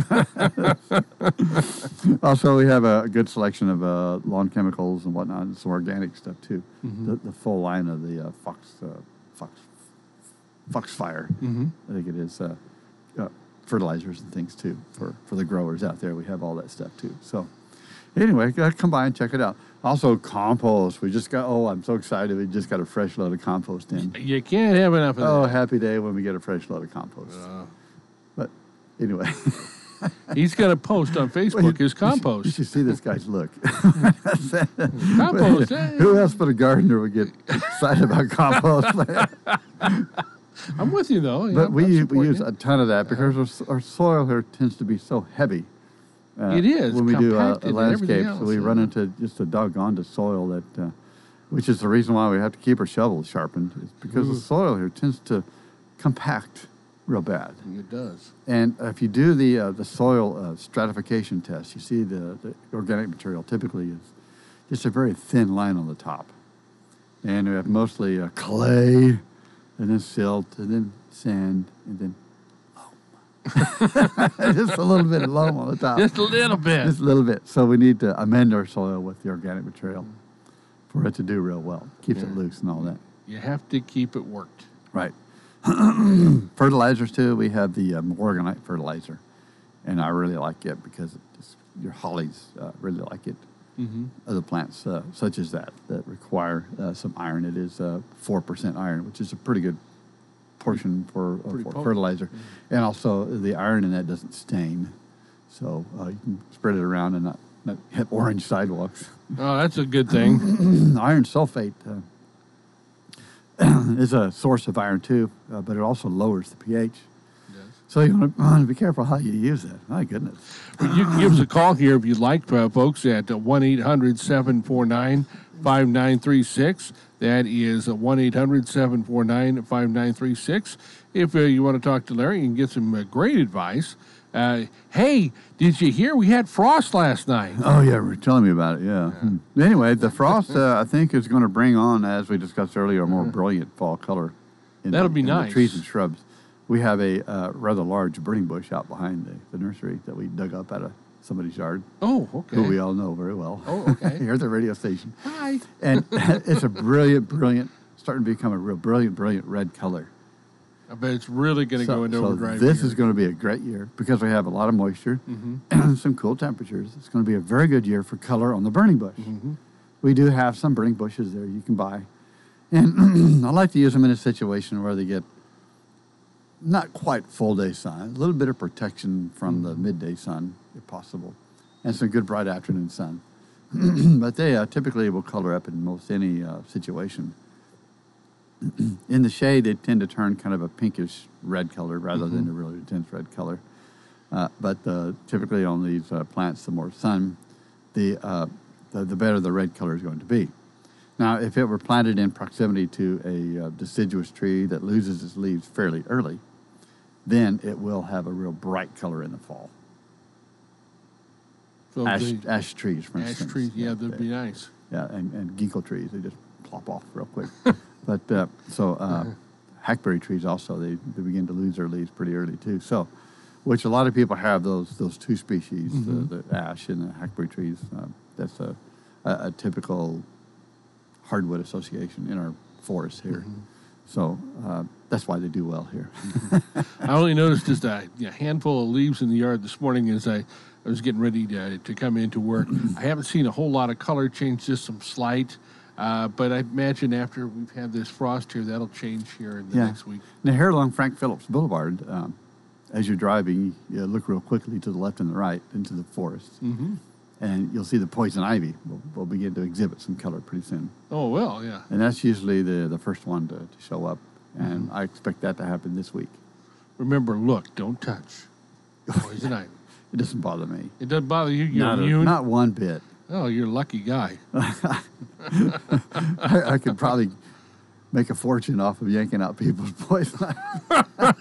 Speaker 2: time. Also, we have a good selection of uh, lawn chemicals and whatnot, and some organic stuff too.
Speaker 1: Mhm.
Speaker 2: The, the full line of the uh, Fox uh, Fox Foxfire,
Speaker 1: Mhm.
Speaker 2: I think it is. Uh, uh, fertilizers and things too for, for the growers out there. We have all that stuff too. So anyway, uh, come by and check it out. Also compost. We just got, oh, I'm so excited. We just got a fresh load of compost in.
Speaker 1: You can't have enough of
Speaker 2: Oh,
Speaker 1: that.
Speaker 2: happy day when we get a fresh load of compost.
Speaker 1: Uh,
Speaker 2: But anyway.
Speaker 1: he's got a post on Facebook,
Speaker 2: Well, you-
Speaker 1: his
Speaker 2: You should,
Speaker 1: compost.
Speaker 2: you should see this guy's look.
Speaker 1: Compost, eh?
Speaker 2: Who else but a gardener would get excited about compost?
Speaker 1: I'm with you though. Yeah,
Speaker 2: but we
Speaker 1: I'm
Speaker 2: use, we
Speaker 1: supporting
Speaker 2: use
Speaker 1: it.
Speaker 2: a ton of that because our, our soil here tends to be so heavy. Uh,
Speaker 1: It is,
Speaker 2: when we do uh,
Speaker 1: compacted
Speaker 2: a
Speaker 1: and everything
Speaker 2: landscape, so
Speaker 1: else,
Speaker 2: we
Speaker 1: yeah.
Speaker 2: run into just a doggone to soil that, uh, which is the reason why we have to keep our shovels sharpened, is because the soil here tends to compact real bad.
Speaker 1: It does.
Speaker 2: And if you do the uh, the soil uh, stratification test, you see the, the organic material typically is just a very thin line on the top, and we have mostly uh, clay, and then silt, and then sand, and then just a little bit of loam on the top.
Speaker 1: Just a little bit.
Speaker 2: Just a little bit. So we need to amend our soil with the organic material for it to do real well. Keeps
Speaker 1: Yeah.
Speaker 2: it loose and all that.
Speaker 1: You have to keep it worked.
Speaker 2: Right. Fertilizers too. We have the uh, Morganite fertilizer, and I really like it because it just, your hollies uh, really like it.
Speaker 1: Mm-hmm.
Speaker 2: Other plants uh, such as that that require uh, some iron. It is uh, four percent iron, which is a pretty good portion for, uh,
Speaker 1: Pretty
Speaker 2: for
Speaker 1: potent.
Speaker 2: fertilizer. And also the iron in that doesn't stain, so uh, you can spread it around and not, not have orange sidewalks.
Speaker 1: Oh, that's a good thing.
Speaker 2: Iron sulfate uh, is a source of iron too, uh, but it also lowers the pH. So you want to be careful how you use that. My goodness.
Speaker 1: You can give us a call here if you'd like, uh, folks, at one eight hundred seven four nine five nine three six. That is one eight hundred seven four nine five nine three six. If uh, you want to talk to Larry and get some uh, great advice. Uh, hey, did you hear we had frost last night?
Speaker 2: Oh, yeah, you were telling me about it, yeah. Hmm. Anyway, the frost, uh, I think, is going to bring on, as we discussed earlier, a more brilliant fall color. In
Speaker 1: That'll
Speaker 2: the,
Speaker 1: be
Speaker 2: in
Speaker 1: nice.
Speaker 2: The trees and shrubs. We have a uh, rather large burning bush out behind the, the nursery that we dug up out of somebody's yard.
Speaker 1: Oh, okay.
Speaker 2: Who we all know very well.
Speaker 1: Oh, okay.
Speaker 2: Here at the radio station.
Speaker 1: Hi.
Speaker 2: And it's a brilliant, brilliant, starting to become a real brilliant, brilliant red color.
Speaker 1: I bet it's really going to go into
Speaker 2: so
Speaker 1: overdrive.
Speaker 2: this
Speaker 1: here.
Speaker 2: is going to be a great year because we have a lot of moisture
Speaker 1: Mhm.
Speaker 2: and some cool temperatures. It's going to be a very good year for color on the burning bush.
Speaker 1: Mm-hmm.
Speaker 2: We do have some burning bushes there you can buy. And I like to use them in a situation where they get not quite full day sun, a little bit of protection from the midday sun if possible, and some good bright afternoon sun. But they uh, typically will color up in most any uh, situation. In the shade, they tend to turn kind of a pinkish red color rather than a really intense red color. Uh, but uh, typically on these uh, plants, the more sun, the, uh, the the better the red color is going to be. Now, if it were planted in proximity to a uh, deciduous tree that loses its leaves fairly early, then it will have a real bright color in the fall.
Speaker 1: So
Speaker 2: Ash,
Speaker 1: the
Speaker 2: ash trees, for
Speaker 1: ash
Speaker 2: instance.
Speaker 1: trees, yeah, that'd be nice.
Speaker 2: Yeah, and, and ginkgo trees, they just plop off real quick. But uh, so uh, hackberry trees also, they, they begin to lose their leaves pretty early too. So, which a lot of people have those those two species,
Speaker 1: Mhm.
Speaker 2: the, the ash and the hackberry trees. Uh, that's a, a, a typical hardwood association in our forest here. So uh, that's why they do well here.
Speaker 1: I only noticed just a, a handful of leaves in the yard this morning as I, I was getting ready to, to come into work. I haven't seen a whole lot of color change, just some slight. Uh, but I imagine after we've had this frost here, that'll change here in the
Speaker 2: Yeah.
Speaker 1: next week.
Speaker 2: Now, here along Frank Phillips Boulevard, um, as you're driving, you look real quickly to the left and the right into the forest.
Speaker 1: Mm-hmm.
Speaker 2: And you'll see the poison ivy will, will begin to exhibit some color pretty soon.
Speaker 1: Oh, well, yeah.
Speaker 2: And that's usually the, the first one to, to show up. And I expect that to happen this week.
Speaker 1: Remember, look, don't touch. Poison ivy.
Speaker 2: It doesn't bother me.
Speaker 1: It doesn't bother you? You're
Speaker 2: Not, a-
Speaker 1: immune?
Speaker 2: not one bit.
Speaker 1: Oh, you're a lucky guy.
Speaker 2: I, I could probably make a fortune off of yanking out people's poison. but,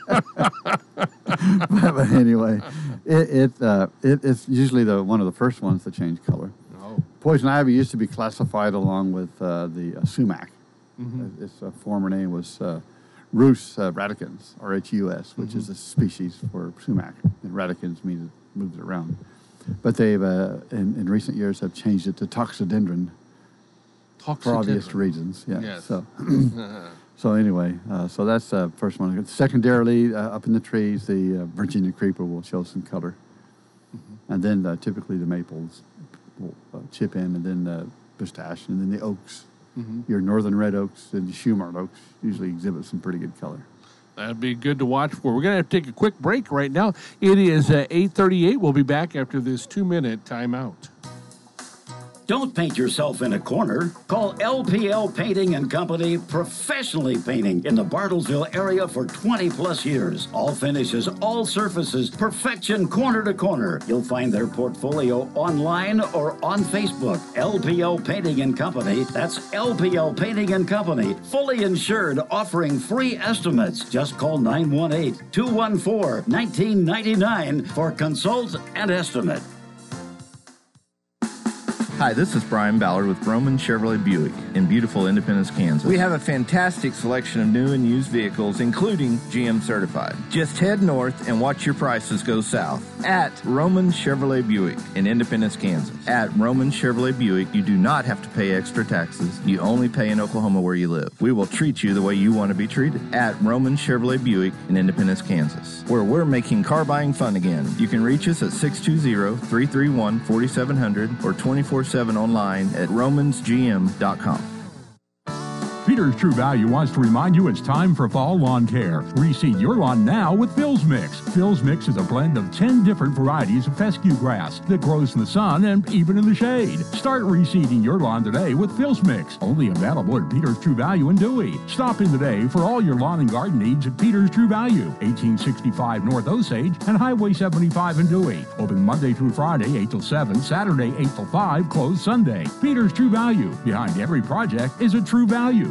Speaker 2: but anyway, it, it, uh, it it's usually the one of the first ones to change color.
Speaker 1: Oh.
Speaker 2: Poison ivy used to be classified along with uh, the uh, sumac.
Speaker 1: Mhm.
Speaker 2: Its uh, former name was uh, Rhus uh, radicans, or H U S, which
Speaker 1: Mhm.
Speaker 2: is a species for sumac. And radicans means it moves it around. But they've, uh, in, in recent years, have changed it to toxodendron, for obvious
Speaker 1: Toxodendron.
Speaker 2: reasons. Yeah.
Speaker 1: Yes.
Speaker 2: So, so anyway, uh, so that's the first one. Secondarily, uh, up in the trees, the uh, Virginia creeper will show some color, and then uh, typically the maples will uh, chip in, and then the pistache, and then the oaks.
Speaker 1: Mhm.
Speaker 2: Your northern red oaks and Shumard oaks usually exhibit some pretty good color.
Speaker 1: That'd be good to watch for. We're going to have to take a quick break right now. It is uh, eight thirty-eight. We'll be back after this two-minute timeout.
Speaker 10: Don't paint yourself in a corner. Call L P L Painting and Company, professionally painting in the Bartlesville area for twenty plus years. All finishes, all surfaces, perfection corner to corner. You'll find their portfolio online or on Facebook. L P L Painting and Company. That's L P L Painting and Company. Fully insured, offering free estimates. Just call nine one eight, two one four, one nine nine nine for consult and estimate.
Speaker 11: Hi, this is Brian Ballard with Roman Chevrolet Buick in beautiful Independence, Kansas. We have a fantastic selection of new and used vehicles, including G M certified. Just head north and watch your prices go south at Roman Chevrolet Buick in Independence, Kansas. At Roman Chevrolet Buick, you do not have to pay extra taxes. You only pay in Oklahoma where you live. We will treat you the way you want to be treated. At Roman Chevrolet Buick in Independence, Kansas, where we're making car buying fun again. You can reach us at six two zero, three three one, four seven zero zero or twenty-four seven online at romans g m dot com.
Speaker 9: Peter's True Value wants to remind you it's time for fall lawn care. Reseed your lawn now with Phil's Mix. Phil's Mix is a blend of ten different varieties of fescue grass that grows in the sun and even in the shade. Start reseeding your lawn today with Phil's Mix. Only available at Peter's True Value in Dewey. Stop in today for all your lawn and garden needs at Peter's True Value, eighteen sixty-five North Osage and Highway seventy-five in Dewey. Open Monday through Friday, eight till seven, Saturday, eight till five, closed Sunday. Peter's True Value. Behind every project is a true value.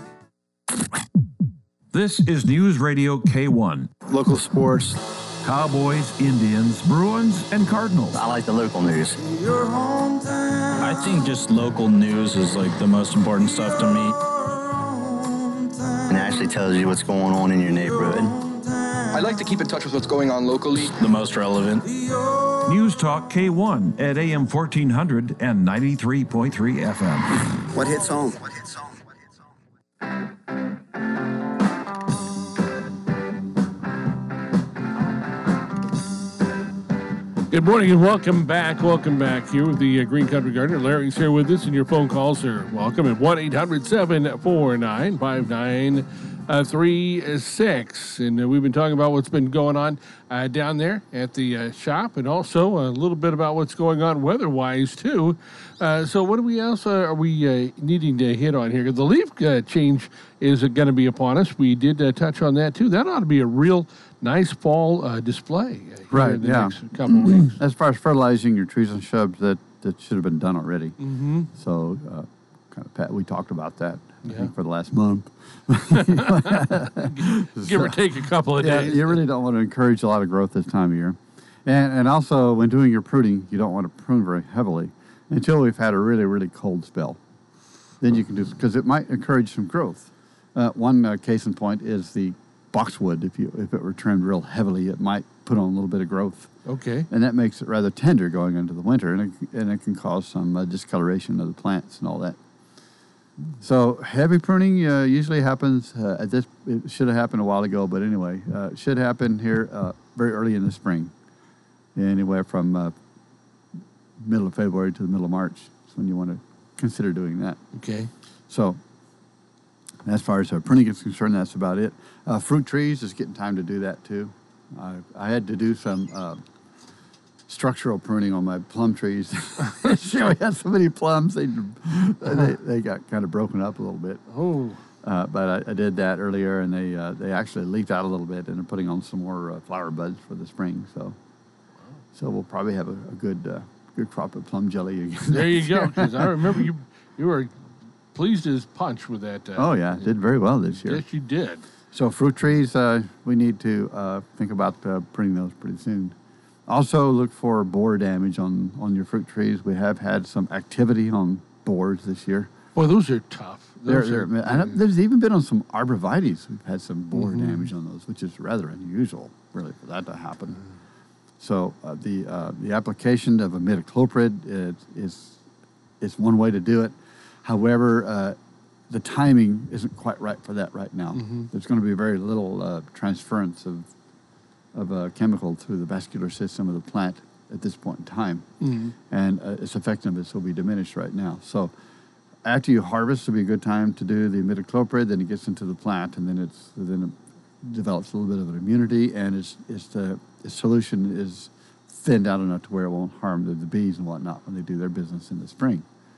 Speaker 12: This is News Radio K one.
Speaker 13: Local sports.
Speaker 12: Cowboys, Indians, Bruins, and Cardinals.
Speaker 14: I like the local news.
Speaker 13: I think just local news is like the most important stuff to me.
Speaker 14: And it actually tells you what's going on in your neighborhood.
Speaker 15: I like to keep in touch with what's going on locally.
Speaker 13: The most relevant.
Speaker 12: News Talk K one at A M fourteen hundred and ninety-three point three F M.
Speaker 16: What hits home? What hits home?
Speaker 1: Good morning and welcome back. Welcome back here with the uh, Green Country Gardener. Larry's here with us, and your phone calls are welcome at one eight hundred, seven four nine, five nine three six. And uh, we've been talking about what's been going on uh, down there at the uh, shop, and also a little bit about what's going on weather-wise, too. Uh, so what do we else uh, are we uh, needing to hit on here? The leaf uh, change is uh, going to be upon us. We did uh, touch on that, too. That ought to be a real nice fall uh, display. Uh,
Speaker 2: right,
Speaker 1: in the
Speaker 2: yeah.
Speaker 1: next couple of weeks.
Speaker 2: As far as fertilizing your trees and shrubs, that, that should have been done already.
Speaker 1: Mm-hmm.
Speaker 2: So, uh, kind of, Pat, we talked about that,
Speaker 1: Yeah.
Speaker 2: I think, for the last month.
Speaker 1: Give or take a couple of
Speaker 2: yeah,
Speaker 1: days.
Speaker 2: you really don't want to encourage a lot of growth this time of year. And, and also, when doing your pruning, you don't want to prune very heavily until we've had a really, really cold spell. Then you can do, because it might encourage some growth. Uh, one uh, case in point is the boxwood. If you if it were trimmed real heavily, it might put on a little bit of growth.
Speaker 1: Okay.
Speaker 2: And that makes it rather tender going into the winter, and it, and it can cause some uh, discoloration of the plants and all that. So heavy pruning uh, usually happens uh, at this. It should have happened a while ago, but anyway, uh, it should happen here uh, very early in the spring. Anywhere from uh, middle of February to the middle of March is when you want to consider doing that.
Speaker 1: Okay.
Speaker 2: So as far as uh, pruning is concerned, that's about it. Uh, fruit trees is getting time to do that too. I, I had to do some uh, structural pruning on my plum trees. We had so many plums, they, they they got kind of broken up a little bit.
Speaker 1: Oh.
Speaker 2: Uh, but I, I did that earlier, and they uh, they actually leafed out a little bit, and are putting on some more uh, flower buds for the spring. So so we'll probably have a, a good uh, good crop of plum jelly again.
Speaker 1: There you go, because I remember you you were pleased as punch with that. Uh,
Speaker 2: Oh, yeah, did very well this year.
Speaker 1: Yes, you did.
Speaker 2: So fruit trees, uh, we need to uh, think about uh, pruning those pretty soon. Also, look for borer damage on, on your fruit trees. We have had some activity on borers this year.
Speaker 1: Boy, those are tough.
Speaker 2: They're,
Speaker 1: Those
Speaker 2: they're,
Speaker 1: are,
Speaker 2: and there's even been on some arborvitaes. We've had some borer
Speaker 1: Mhm.
Speaker 2: damage on those, which is rather unusual, really, for that to happen. So uh, the uh, the application of imidacloprid is, is is one way to do it. However, uh, the timing isn't quite right for that right now.
Speaker 1: Mhm.
Speaker 2: There's going to be very little uh, transference of of a chemical through the vascular system of the plant at this point in time,
Speaker 1: Mhm.
Speaker 2: and uh, its effectiveness will be diminished right now. So after you harvest, it'll be a good time to do the imidacloprid. Then it gets into the plant, and then it's then it develops a little bit of an immunity, and it's it's the, the solution is thinned out enough to where it won't harm the, the bees and whatnot when they do their business in the spring.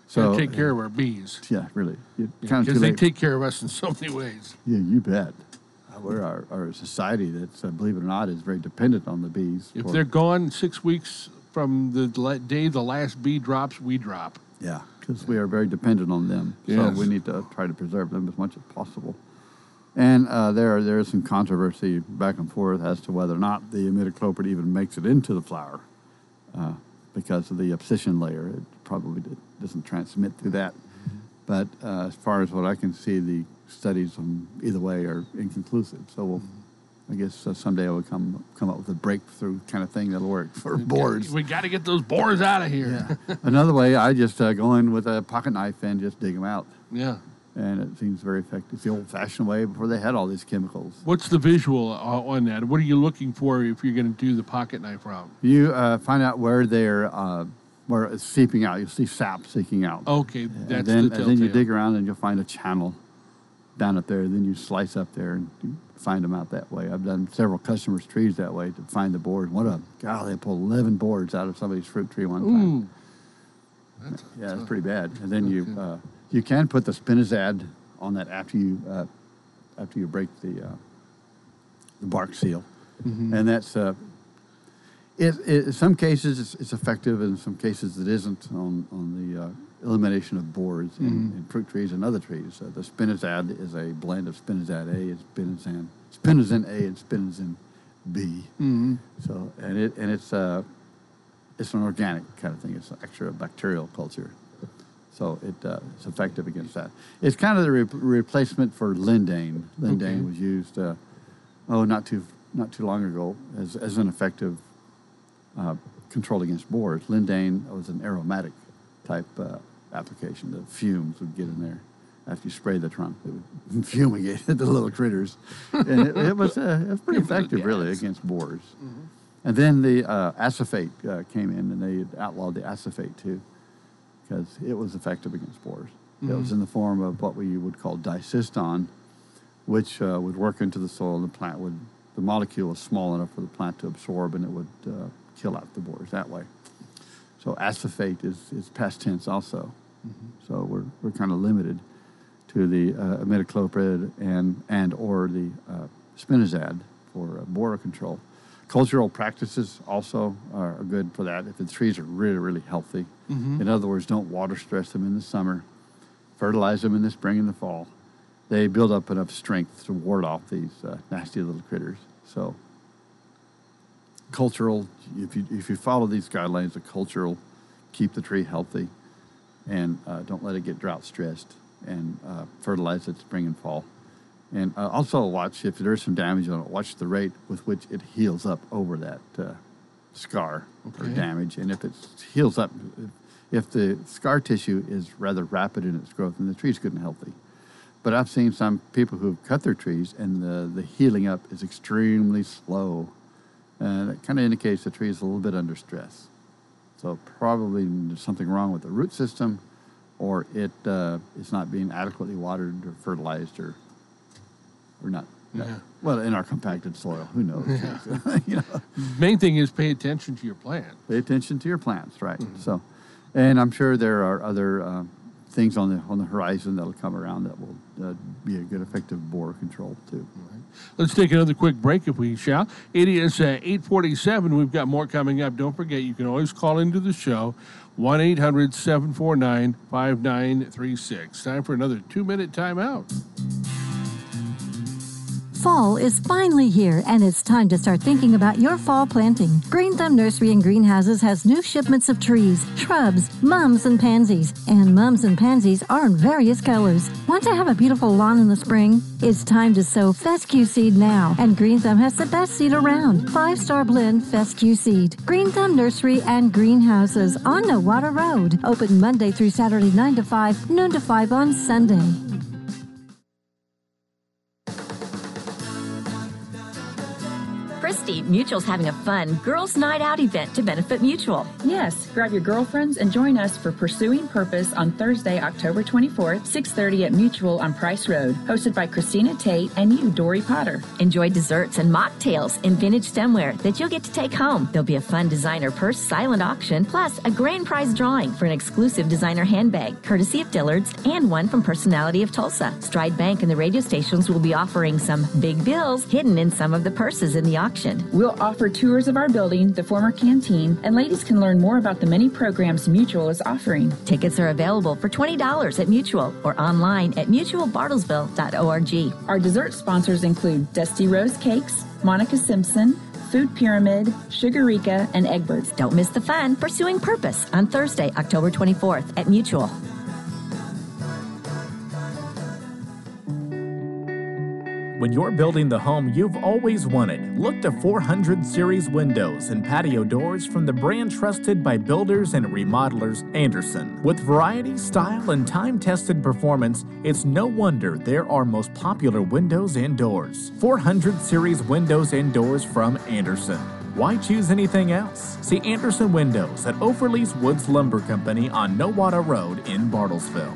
Speaker 1: So take care of our bees.
Speaker 2: Yeah, really.
Speaker 1: Because yeah, they take care of us in so many ways.
Speaker 2: Yeah, you bet. Uh, we're our, our society that's, uh, believe it or not, is very dependent on the bees.
Speaker 1: If
Speaker 2: for,
Speaker 1: they're gone six weeks from the day the last bee drops, we drop.
Speaker 2: Yeah, because we are very dependent on them.
Speaker 1: Yes.
Speaker 2: So we need to try to preserve them as much as possible. And uh, there, there is some controversy back and forth as to whether or not the imidacloprid even makes it into the flower uh, because of the abscission layer. It probably doesn't transmit through that. But uh, as far as what I can see, the studies on either way are inconclusive. So we'll, I guess uh, someday we'll come come up with a breakthrough kind of thing that'll work for boars.
Speaker 1: We got to get those boars out of here.
Speaker 2: Yeah. Another way, I just uh, go in with a pocket knife and just dig them out.
Speaker 1: Yeah.
Speaker 2: And it seems very effective. It's the old-fashioned way before they had all these chemicals.
Speaker 1: What's the visual on that? What are you looking for if you're going to do the pocket knife route?
Speaker 2: You uh, find out where they're uh, where it's seeping out. You'll see sap seeping out.
Speaker 1: Okay, that's
Speaker 2: and then,
Speaker 1: the
Speaker 2: and then you
Speaker 1: telltale.
Speaker 2: dig around and you'll find a channel down up there. Then you slice up there and you find them out that way. I've done several customers' trees that way to find the boards. What a golly, they pulled eleven boards out of somebody's fruit tree one time.
Speaker 1: Ooh. That's,
Speaker 2: yeah, it's pretty bad. And then you uh, you can put the spinosad on that after you uh, after you break the uh, the bark seal,
Speaker 1: mm-hmm.
Speaker 2: and that's uh, it, it. In some cases, it's, it's effective. In some cases, it isn't on on the uh, elimination of boars in,
Speaker 1: Mm-hmm.
Speaker 2: in fruit trees and other trees. Uh, the spinosad is a blend of spinosad A and spinosad spinosad A and spinosad B.
Speaker 1: Mm-hmm.
Speaker 2: So and it and it's uh, it's an organic kind of thing. It's actually a bacterial culture. So it, uh, it's effective against that. It's kind of the re- replacement for lindane. Lindane
Speaker 1: Okay.
Speaker 2: was used, uh, oh, not too not too long ago as, as an effective uh, control against boars. Lindane was an aromatic type uh, application. The fumes would get in there after you spray the trunk. It would fumigate the little critters. And it, it, was, uh, it was pretty effective, really, against boars.
Speaker 1: Mm-hmm.
Speaker 2: And then the uh, acephate uh, came in, and they outlawed the acephate, too, because it was effective against boars.
Speaker 1: Mm-hmm.
Speaker 2: It was in the form of what we would call dicyston, which uh, would work into the soil. The plant would, the molecule was small enough for the plant to absorb, and it would uh, kill out the boars that way. So acephate is, is past tense also.
Speaker 1: Mm-hmm.
Speaker 2: So we're we're kind of limited to the uh, imidacloprid and and or the uh, spinosad for uh, borer control. Cultural practices also are good for that if the trees are really, really healthy.
Speaker 1: Mm-hmm.
Speaker 2: In other words, don't water stress them in the summer. Fertilize them in the spring and the fall. They build up enough strength to ward off these uh, nasty little critters. So cultural, if you if you follow these guidelines, the cultural, keep the tree healthy and uh, don't let it get drought stressed, and uh, fertilize it spring and fall. And uh, also watch, if there's some damage on it, watch the rate with which it heals up over that uh, scar or
Speaker 1: Okay.
Speaker 2: damage. And if it heals up, if the scar tissue is rather rapid in its growth, then the tree's good and healthy. But I've seen some people who've cut their trees and the, the healing up is extremely slow. And that kind of indicates the tree is a little bit under stress. So probably there's something wrong with the root system, or it uh, it's not being adequately watered or fertilized, or or not.
Speaker 1: Yeah.
Speaker 2: Well, in our compacted soil, who knows?
Speaker 1: Yeah.
Speaker 2: You know,
Speaker 1: Main thing is pay attention to your plant.
Speaker 2: pay attention to your plants, right?
Speaker 1: Mm-hmm.
Speaker 2: So, and I'm sure there are other uh, things on the on the horizon that'll come around that will uh, be a good, effective borer control too.
Speaker 1: Let's take another quick break if we shall. It is uh, eight forty-seven. We've got more coming up. Don't forget, you can always call into the show, one eight hundred seven four nine five nine three six. Time for another two-minute timeout.
Speaker 7: Fall is finally here, and it's time to start thinking about your fall planting. Green Thumb Nursery and Greenhouses has new shipments of trees, shrubs, mums, and pansies. And mums and pansies are in various colors. Want to have a beautiful lawn in the spring? It's time to sow fescue seed now, and Green Thumb has the best seed around. Five-star blend fescue seed. Green Thumb Nursery and Greenhouses on Nowata Road. Open Monday through Saturday, nine to five, noon to five on Sunday.
Speaker 17: Pristine Mutual's having a fun Girls Night Out event to benefit Mutual.
Speaker 18: Yes, grab your girlfriends and join us for Pursuing Purpose on Thursday, October twenty-fourth, six thirty at Mutual on Price Road, hosted by Christina Tate and you, Dory Potter.
Speaker 17: Enjoy desserts and mocktails in vintage stemware that you'll get to take home. There'll be a fun designer purse silent auction, plus a grand prize drawing for an exclusive designer handbag, courtesy of Dillard's, and one from Personality of Tulsa. Stride Bank and the radio stations will be offering some big bills hidden in some of the purses in the auction.
Speaker 18: We'll offer tours of our building, the former canteen, and ladies can learn more about the many programs Mutual is offering.
Speaker 17: Tickets are available for twenty dollars at Mutual or online at mutual bartlesville dot org.
Speaker 18: Our dessert sponsors include Dusty Rose Cakes, Monica Simpson, Food Pyramid, Sugarica, and Egberts.
Speaker 17: Don't miss the fun Pursuing Purpose on Thursday, October twenty-fourth at Mutual.
Speaker 8: When you're building the home you've always wanted, look to four hundred series windows and patio doors from the brand trusted by builders and remodelers, Andersen. With variety, style, and time-tested performance, it's no wonder they're our most popular windows and doors. four hundred series windows and doors from Andersen. Why choose anything else? See Andersen Windows at Overlease Woods Lumber Company on Nowata Road in Bartlesville.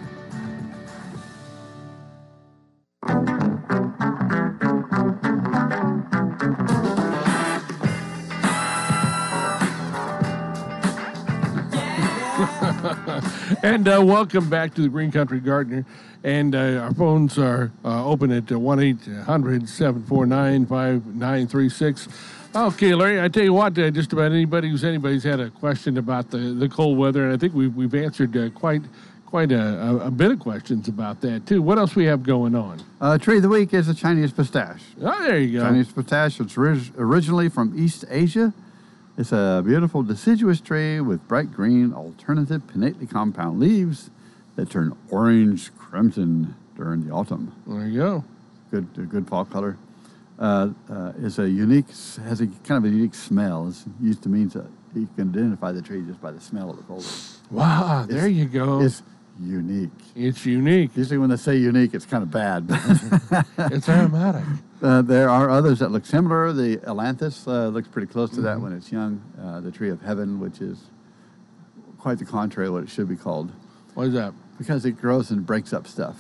Speaker 1: And uh, welcome back to the Green Country Gardener. And uh, our phones are uh, open at one eight hundred seven four nine five nine three six. Okay, Larry, I tell you what, uh, just about anybody who's anybody's had a question about the, the cold weather, and I think we've, we've answered uh, quite quite a, a, a bit of questions about that, too. What else we have going on?
Speaker 2: Uh, tree of the week is the Chinese pistache.
Speaker 1: Oh, there you go.
Speaker 2: Chinese pistache was orig- originally from East Asia. It's a beautiful deciduous tree with bright green, alternative pinnately compound leaves that turn orange crimson during the autumn.
Speaker 1: There you go.
Speaker 2: Good, a good fall color. Uh, uh, it's a unique, has a kind of a unique smell. It's used to mean that you can identify the tree just by the smell of the foliage.
Speaker 1: Wow, there
Speaker 2: It's-
Speaker 1: you go.
Speaker 2: It's unique.
Speaker 1: It's unique.
Speaker 2: Usually when they say unique, it's kind of bad.
Speaker 1: It's aromatic.
Speaker 2: Uh, there are others that look similar. The Ailanthus uh, looks pretty close to that when it's young. Uh, the Tree of Heaven, which is quite the contrary of what it should be called.
Speaker 1: Why is that?
Speaker 2: Because it grows and breaks up stuff.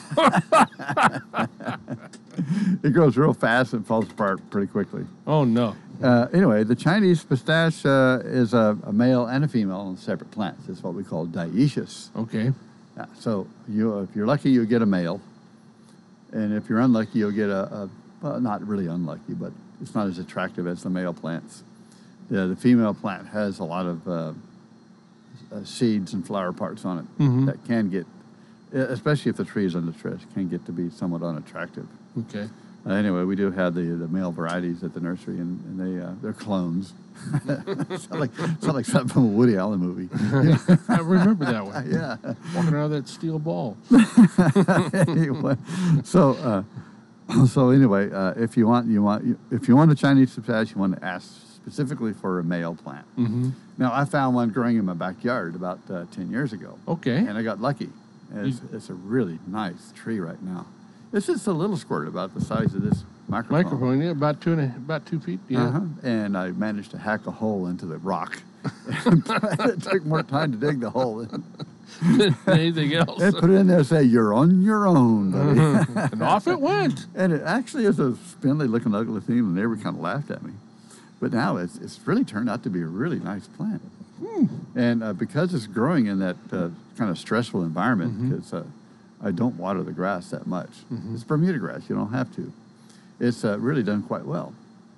Speaker 2: It grows real fast and falls apart pretty quickly.
Speaker 1: Oh, no.
Speaker 2: Uh, anyway, the Chinese pistache uh, is a, a male and a female on separate plants. It's what we call dioecious.
Speaker 1: Okay.
Speaker 2: Yeah, so you, if you're lucky, you'll get a male. And if you're unlucky, you'll get a, a well, not really unlucky, but it's not as attractive as the male plants. The, the female plant has a lot of uh, uh, seeds and flower parts on it
Speaker 1: Mhm.
Speaker 2: that can get, especially if the tree is under stress, can get to be somewhat unattractive.
Speaker 1: Okay.
Speaker 2: Uh, anyway, we do have the, the male varieties at the nursery, and, and they, uh, they're clones. sound, like, sound like something from a Woody Allen movie.
Speaker 1: I remember that one.
Speaker 2: Yeah.
Speaker 1: Walking around with that steel ball.
Speaker 2: Anyway, so, uh, so anyway, uh, if you want, you want, if you want a Chinese pistache, you want to ask specifically for a male plant.
Speaker 1: Mm-hmm.
Speaker 2: Now, I found one growing in my backyard about uh, ten years ago.
Speaker 1: Okay.
Speaker 2: And I got lucky. And It's, it's a really nice tree right now. It's just a little squirt about the size of this microphone.
Speaker 1: Microphone, yeah, about two and a, about two feet. Yeah.
Speaker 2: Uh-huh. And I managed to hack a hole into the rock. It took more time to dig the hole in.
Speaker 1: Than anything else.
Speaker 2: They put it in there and say, "You're on your own, buddy."
Speaker 1: Mhm. And off it went.
Speaker 2: And it actually is a spindly looking ugly thing, and everybody kind of laughed at me. But now it's it's really turned out to be a really nice plant.
Speaker 1: Hmm.
Speaker 2: And uh, because it's growing in that uh, kind of stressful environment,
Speaker 1: Mhm.
Speaker 2: because uh, I don't water the grass that much.
Speaker 1: Mhm.
Speaker 2: It's Bermuda grass; you don't have to. It's uh, really done quite well.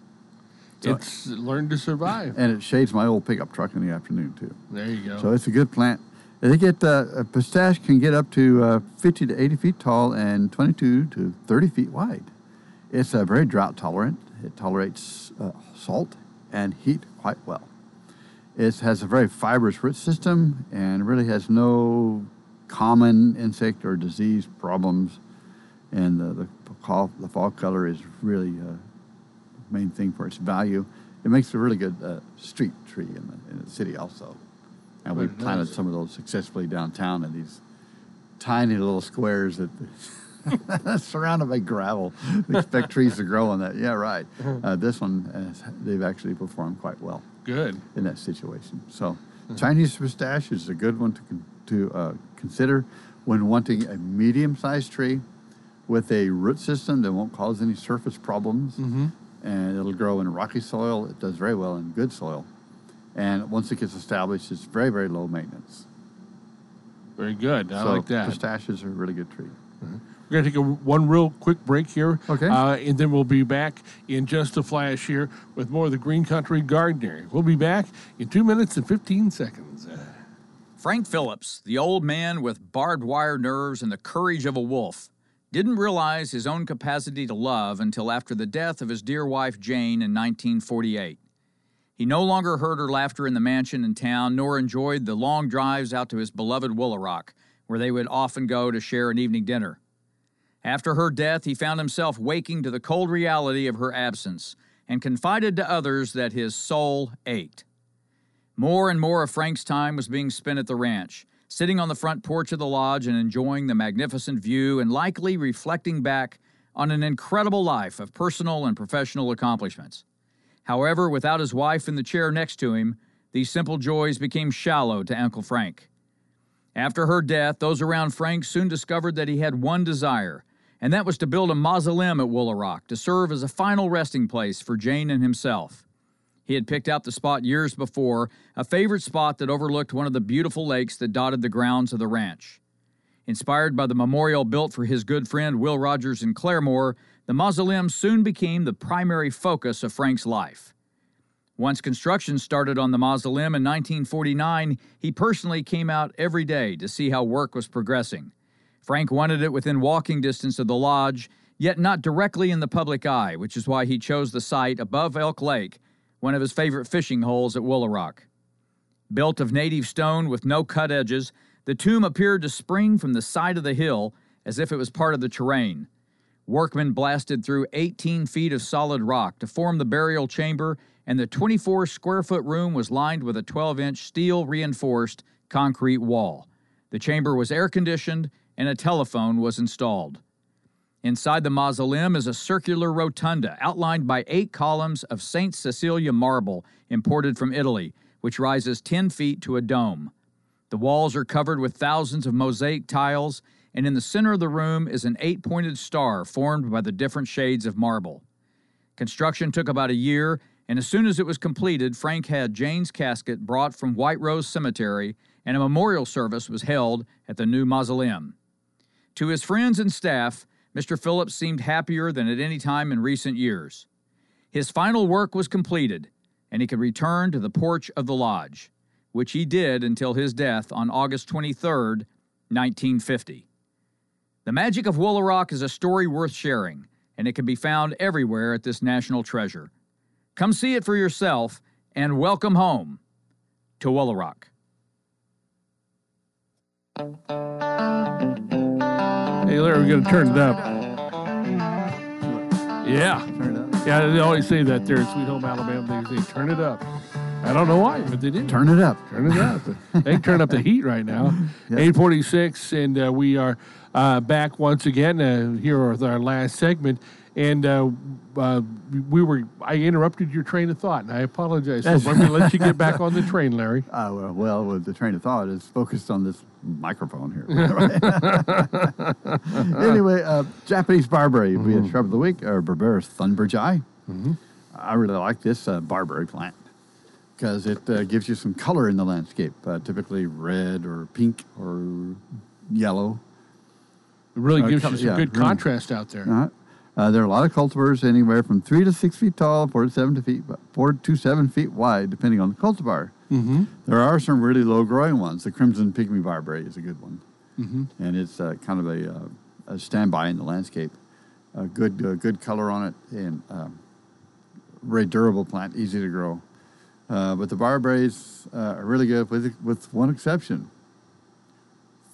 Speaker 2: So-
Speaker 1: It's learned to survive.
Speaker 2: and it shades my old pickup truck in the afternoon too.
Speaker 1: There you go.
Speaker 2: So it's a good plant. They get uh, a pistache can get up to uh, fifty to eighty feet tall and twenty-two to thirty feet wide. It's uh, very drought tolerant. It tolerates uh, salt and heat quite well. It has a very fibrous root system and really has no common insect or disease problems. And the, the, fall, the fall color is really uh, the main thing for its value. It makes a really good uh, street tree in the, in the city also. And we
Speaker 1: Very
Speaker 2: planted
Speaker 1: nice.
Speaker 2: some of those successfully downtown in these tiny little squares that surrounded by gravel. We expect trees to grow on that. Yeah, right. Uh, this one, uh, they've actually performed quite well.
Speaker 1: Good.
Speaker 2: In that situation. So Chinese pistache is a good one to, con- to uh, consider when wanting a medium-sized tree with a root system that won't cause any surface problems.
Speaker 1: Mm-hmm.
Speaker 2: And it'll grow in rocky soil. It does very well in good soil. And once it gets established, it's very, very low maintenance.
Speaker 1: Very good. I
Speaker 2: so
Speaker 1: like that.
Speaker 2: Pistachios are a really good tree.
Speaker 1: Mm-hmm. We're going to take a, one real quick break here.
Speaker 2: Okay.
Speaker 1: Uh, and then we'll be back in just a flash here with more of the Green Country Gardener. We'll be back in two minutes and fifteen seconds. Uh,
Speaker 19: Frank Phillips, the old man with barbed wire nerves and the courage of a wolf, didn't realize his own capacity to love until after the death of his dear wife Jane in nineteen forty-eight. He no longer heard her laughter in the mansion in town, nor enjoyed the long drives out to his beloved Willow Rock, where they would often go to share an evening dinner. After her death, he found himself waking to the cold reality of her absence and confided to others that his soul ached. More and more of Frank's time was being spent at the ranch, sitting on the front porch of the lodge and enjoying the magnificent view and likely reflecting back on an incredible life of personal and professional accomplishments. However, without his wife in the chair next to him, these simple joys became shallow to Uncle Frank. After her death, those around Frank soon discovered that he had one desire, and that was to build a mausoleum at Willow Rock to serve as a final resting place for Jane and himself. He had picked out the spot years before, a favorite spot that overlooked one of the beautiful lakes that dotted the grounds of the ranch. Inspired by the memorial built for his good friend Will Rogers in Claremore, the mausoleum soon became the primary focus of Frank's life. Once construction started on the mausoleum in nineteen forty-nine, he personally came out every day to see how work was progressing. Frank wanted it within walking distance of the lodge, yet not directly in the public eye, which is why he chose the site above Elk Lake, one of his favorite fishing holes at Willow Rock. Built of native stone with no cut edges, the tomb appeared to spring from the side of the hill as if it was part of the terrain. Workmen blasted through eighteen feet of solid rock to form the burial chamber, and the twenty-four square foot room was lined with a twelve inch steel reinforced concrete wall. The chamber was air conditioned and a telephone was installed. Inside the mausoleum is a circular rotunda outlined by eight columns of Saint Cecilia marble imported from Italy, which rises ten feet to a dome. The walls are covered with thousands of mosaic tiles, and in the center of the room is an eight-pointed star formed by the different shades of marble. Construction took about a year, and as soon as it was completed, Frank had Jane's casket brought from White Rose Cemetery, and a memorial service was held at the new mausoleum. To his friends and staff, Mister Phillips seemed happier than at any time in recent years. His final work was completed, and he could return to the porch of the lodge, which he did until his death on August twenty-third, nineteen fifty. The magic of Willow Rock is a story worth sharing, and it can be found everywhere at this national treasure. Come see it for yourself, and welcome home to Willow Rock.
Speaker 1: Hey, Larry, we're going to turn it up. Yeah.
Speaker 2: Turn it up.
Speaker 1: Yeah, they always say that there at Sweet Home Alabama. They say, turn it up. I don't know why, but they did.
Speaker 2: Turn it up.
Speaker 1: Turn it up. They turn up the heat right now. Yep. eight forty-six, and uh, we are uh, back once again uh, here with our last segment. And uh, uh, we were, I interrupted your train of thought, and I apologize. So let me let you get back on the train, Larry.
Speaker 2: Uh, well, well, with the train of thought is focused on this microphone here. Anyway, uh, Japanese barberry would be a shrub of the week, or Berberis thunbergii.
Speaker 1: Mm-hmm.
Speaker 2: I really like this uh, barberry plant because it uh, gives you some color in the landscape, uh, typically red or pink or yellow.
Speaker 1: It really
Speaker 2: uh,
Speaker 1: gives
Speaker 2: color,
Speaker 1: you some
Speaker 2: yeah,
Speaker 1: good
Speaker 2: green.
Speaker 1: contrast out there.
Speaker 2: Uh-huh. Uh, there are a lot of cultivars anywhere from three to six feet tall, four to seven feet, four to seven feet wide, depending on the cultivar.
Speaker 1: Mm-hmm.
Speaker 2: There are some really low-growing ones. The Crimson Pygmy Barberry is a good one,
Speaker 1: mm-hmm.
Speaker 2: and it's uh, kind of a, uh, a standby in the landscape. A good, uh, good color on it, and um, very durable plant, easy to grow. Uh, but the barberries uh, are really good, with with one exception: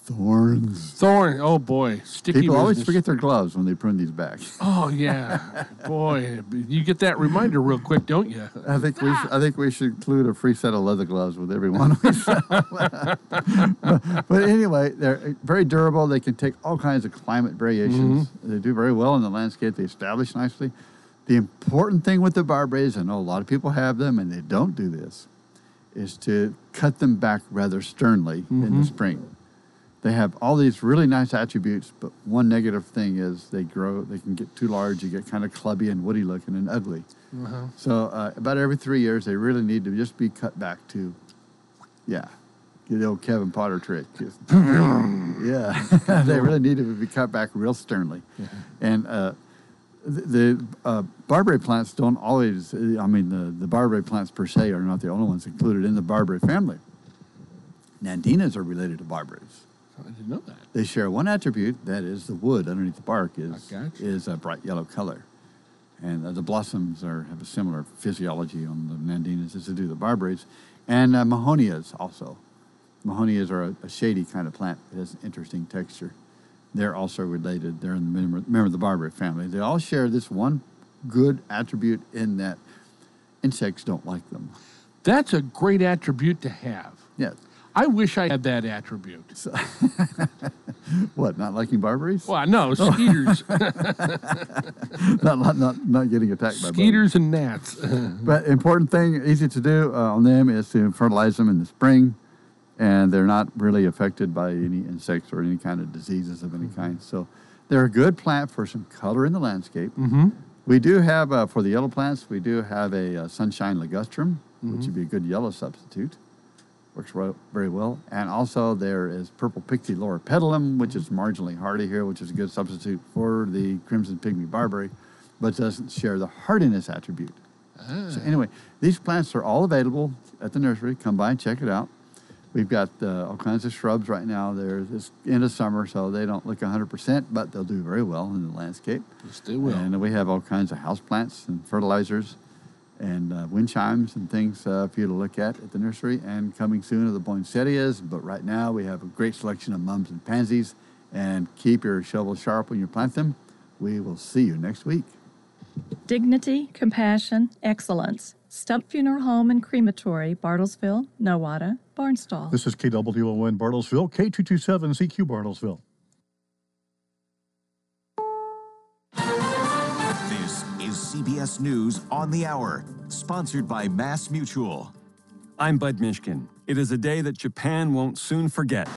Speaker 2: Thorns.
Speaker 1: Thorn. Oh boy, sticky.
Speaker 2: People always
Speaker 1: business.
Speaker 2: forget their gloves when they prune these back.
Speaker 1: Oh yeah, boy, you get that reminder real quick, don't you?
Speaker 2: I think we should, I think we should include a free set of leather gloves with every one we sell. but, but anyway, they're very durable. They can take all kinds of climate variations.
Speaker 1: Mm-hmm.
Speaker 2: They do very well in the landscape. They establish nicely. The important thing with the barberries, I know a lot of people have them and they don't do this, is to cut them back rather sternly mm-hmm. in the spring. They have all these really nice attributes, but one negative thing is they grow, they can get too large, you get kind of clubby and woody looking and ugly. Uh-huh. So uh, about every three years, they really need to just be cut back to, yeah, the old Kevin Potter trick. Just, yeah, they really need to be cut back real sternly. Yeah. And uh, the, the uh, barberry plants don't always, I mean, the, the barberry plants per se are not the only ones included in the barberry family. Nandinas are related to barberries.
Speaker 1: I didn't know that.
Speaker 2: They share one attribute, that is the wood underneath the bark is is a bright yellow color. And uh, the blossoms are have a similar physiology on the Nandinas as they do the barberries. And uh, Mahonias also. Mahonias are a, a shady kind of plant. It has an interesting texture. They're also related. They're in the member, member of the barberry family. They all share this one good attribute in that insects don't like them.
Speaker 1: That's a great attribute to have.
Speaker 2: Yes.
Speaker 1: I wish I had that attribute.
Speaker 2: So, what, not liking barberries?
Speaker 1: Well, no, skeeters.
Speaker 2: not, not, not, not getting attacked by
Speaker 1: skeeters and gnats.
Speaker 2: But important thing, easy to do uh, on them is to fertilize them in the spring, and they're not really affected by any insects or any kind of diseases of any kind. So they're a good plant for some color in the landscape.
Speaker 1: Mm-hmm.
Speaker 2: We do have, uh, for the yellow plants, we do have a uh, sunshine ligustrum, mm-hmm. which would be a good yellow substitute. Works very well. And also there is purple pixie loropetalum, which is marginally hardy here, which is a good substitute for the crimson pygmy barberry, but doesn't share the hardiness attribute. Ah. So anyway, these plants are all available at the nursery. Come by and check it out. We've got uh, all kinds of shrubs right now. They're this end of summer, so they don't look one hundred percent, but they'll do very well in the landscape.
Speaker 1: Yes, they will.
Speaker 2: And we have all kinds of house plants and fertilizers and uh, wind chimes and things uh, for you to look at at the nursery. And coming soon are the poinsettias, but right now we have a great selection of mums and pansies. And keep your shovel sharp when you plant them. We will see you next week.
Speaker 20: Dignity, compassion, excellence. Stump Funeral Home and Crematory, Bartlesville, Nowata, Barnstall.
Speaker 5: This is K W O N Bartlesville, K two two seven C Q Bartlesville.
Speaker 21: This is C B S News on the Hour, sponsored by Mass Mutual.
Speaker 22: I'm Bud Mishkin. It is a day that Japan won't soon forget.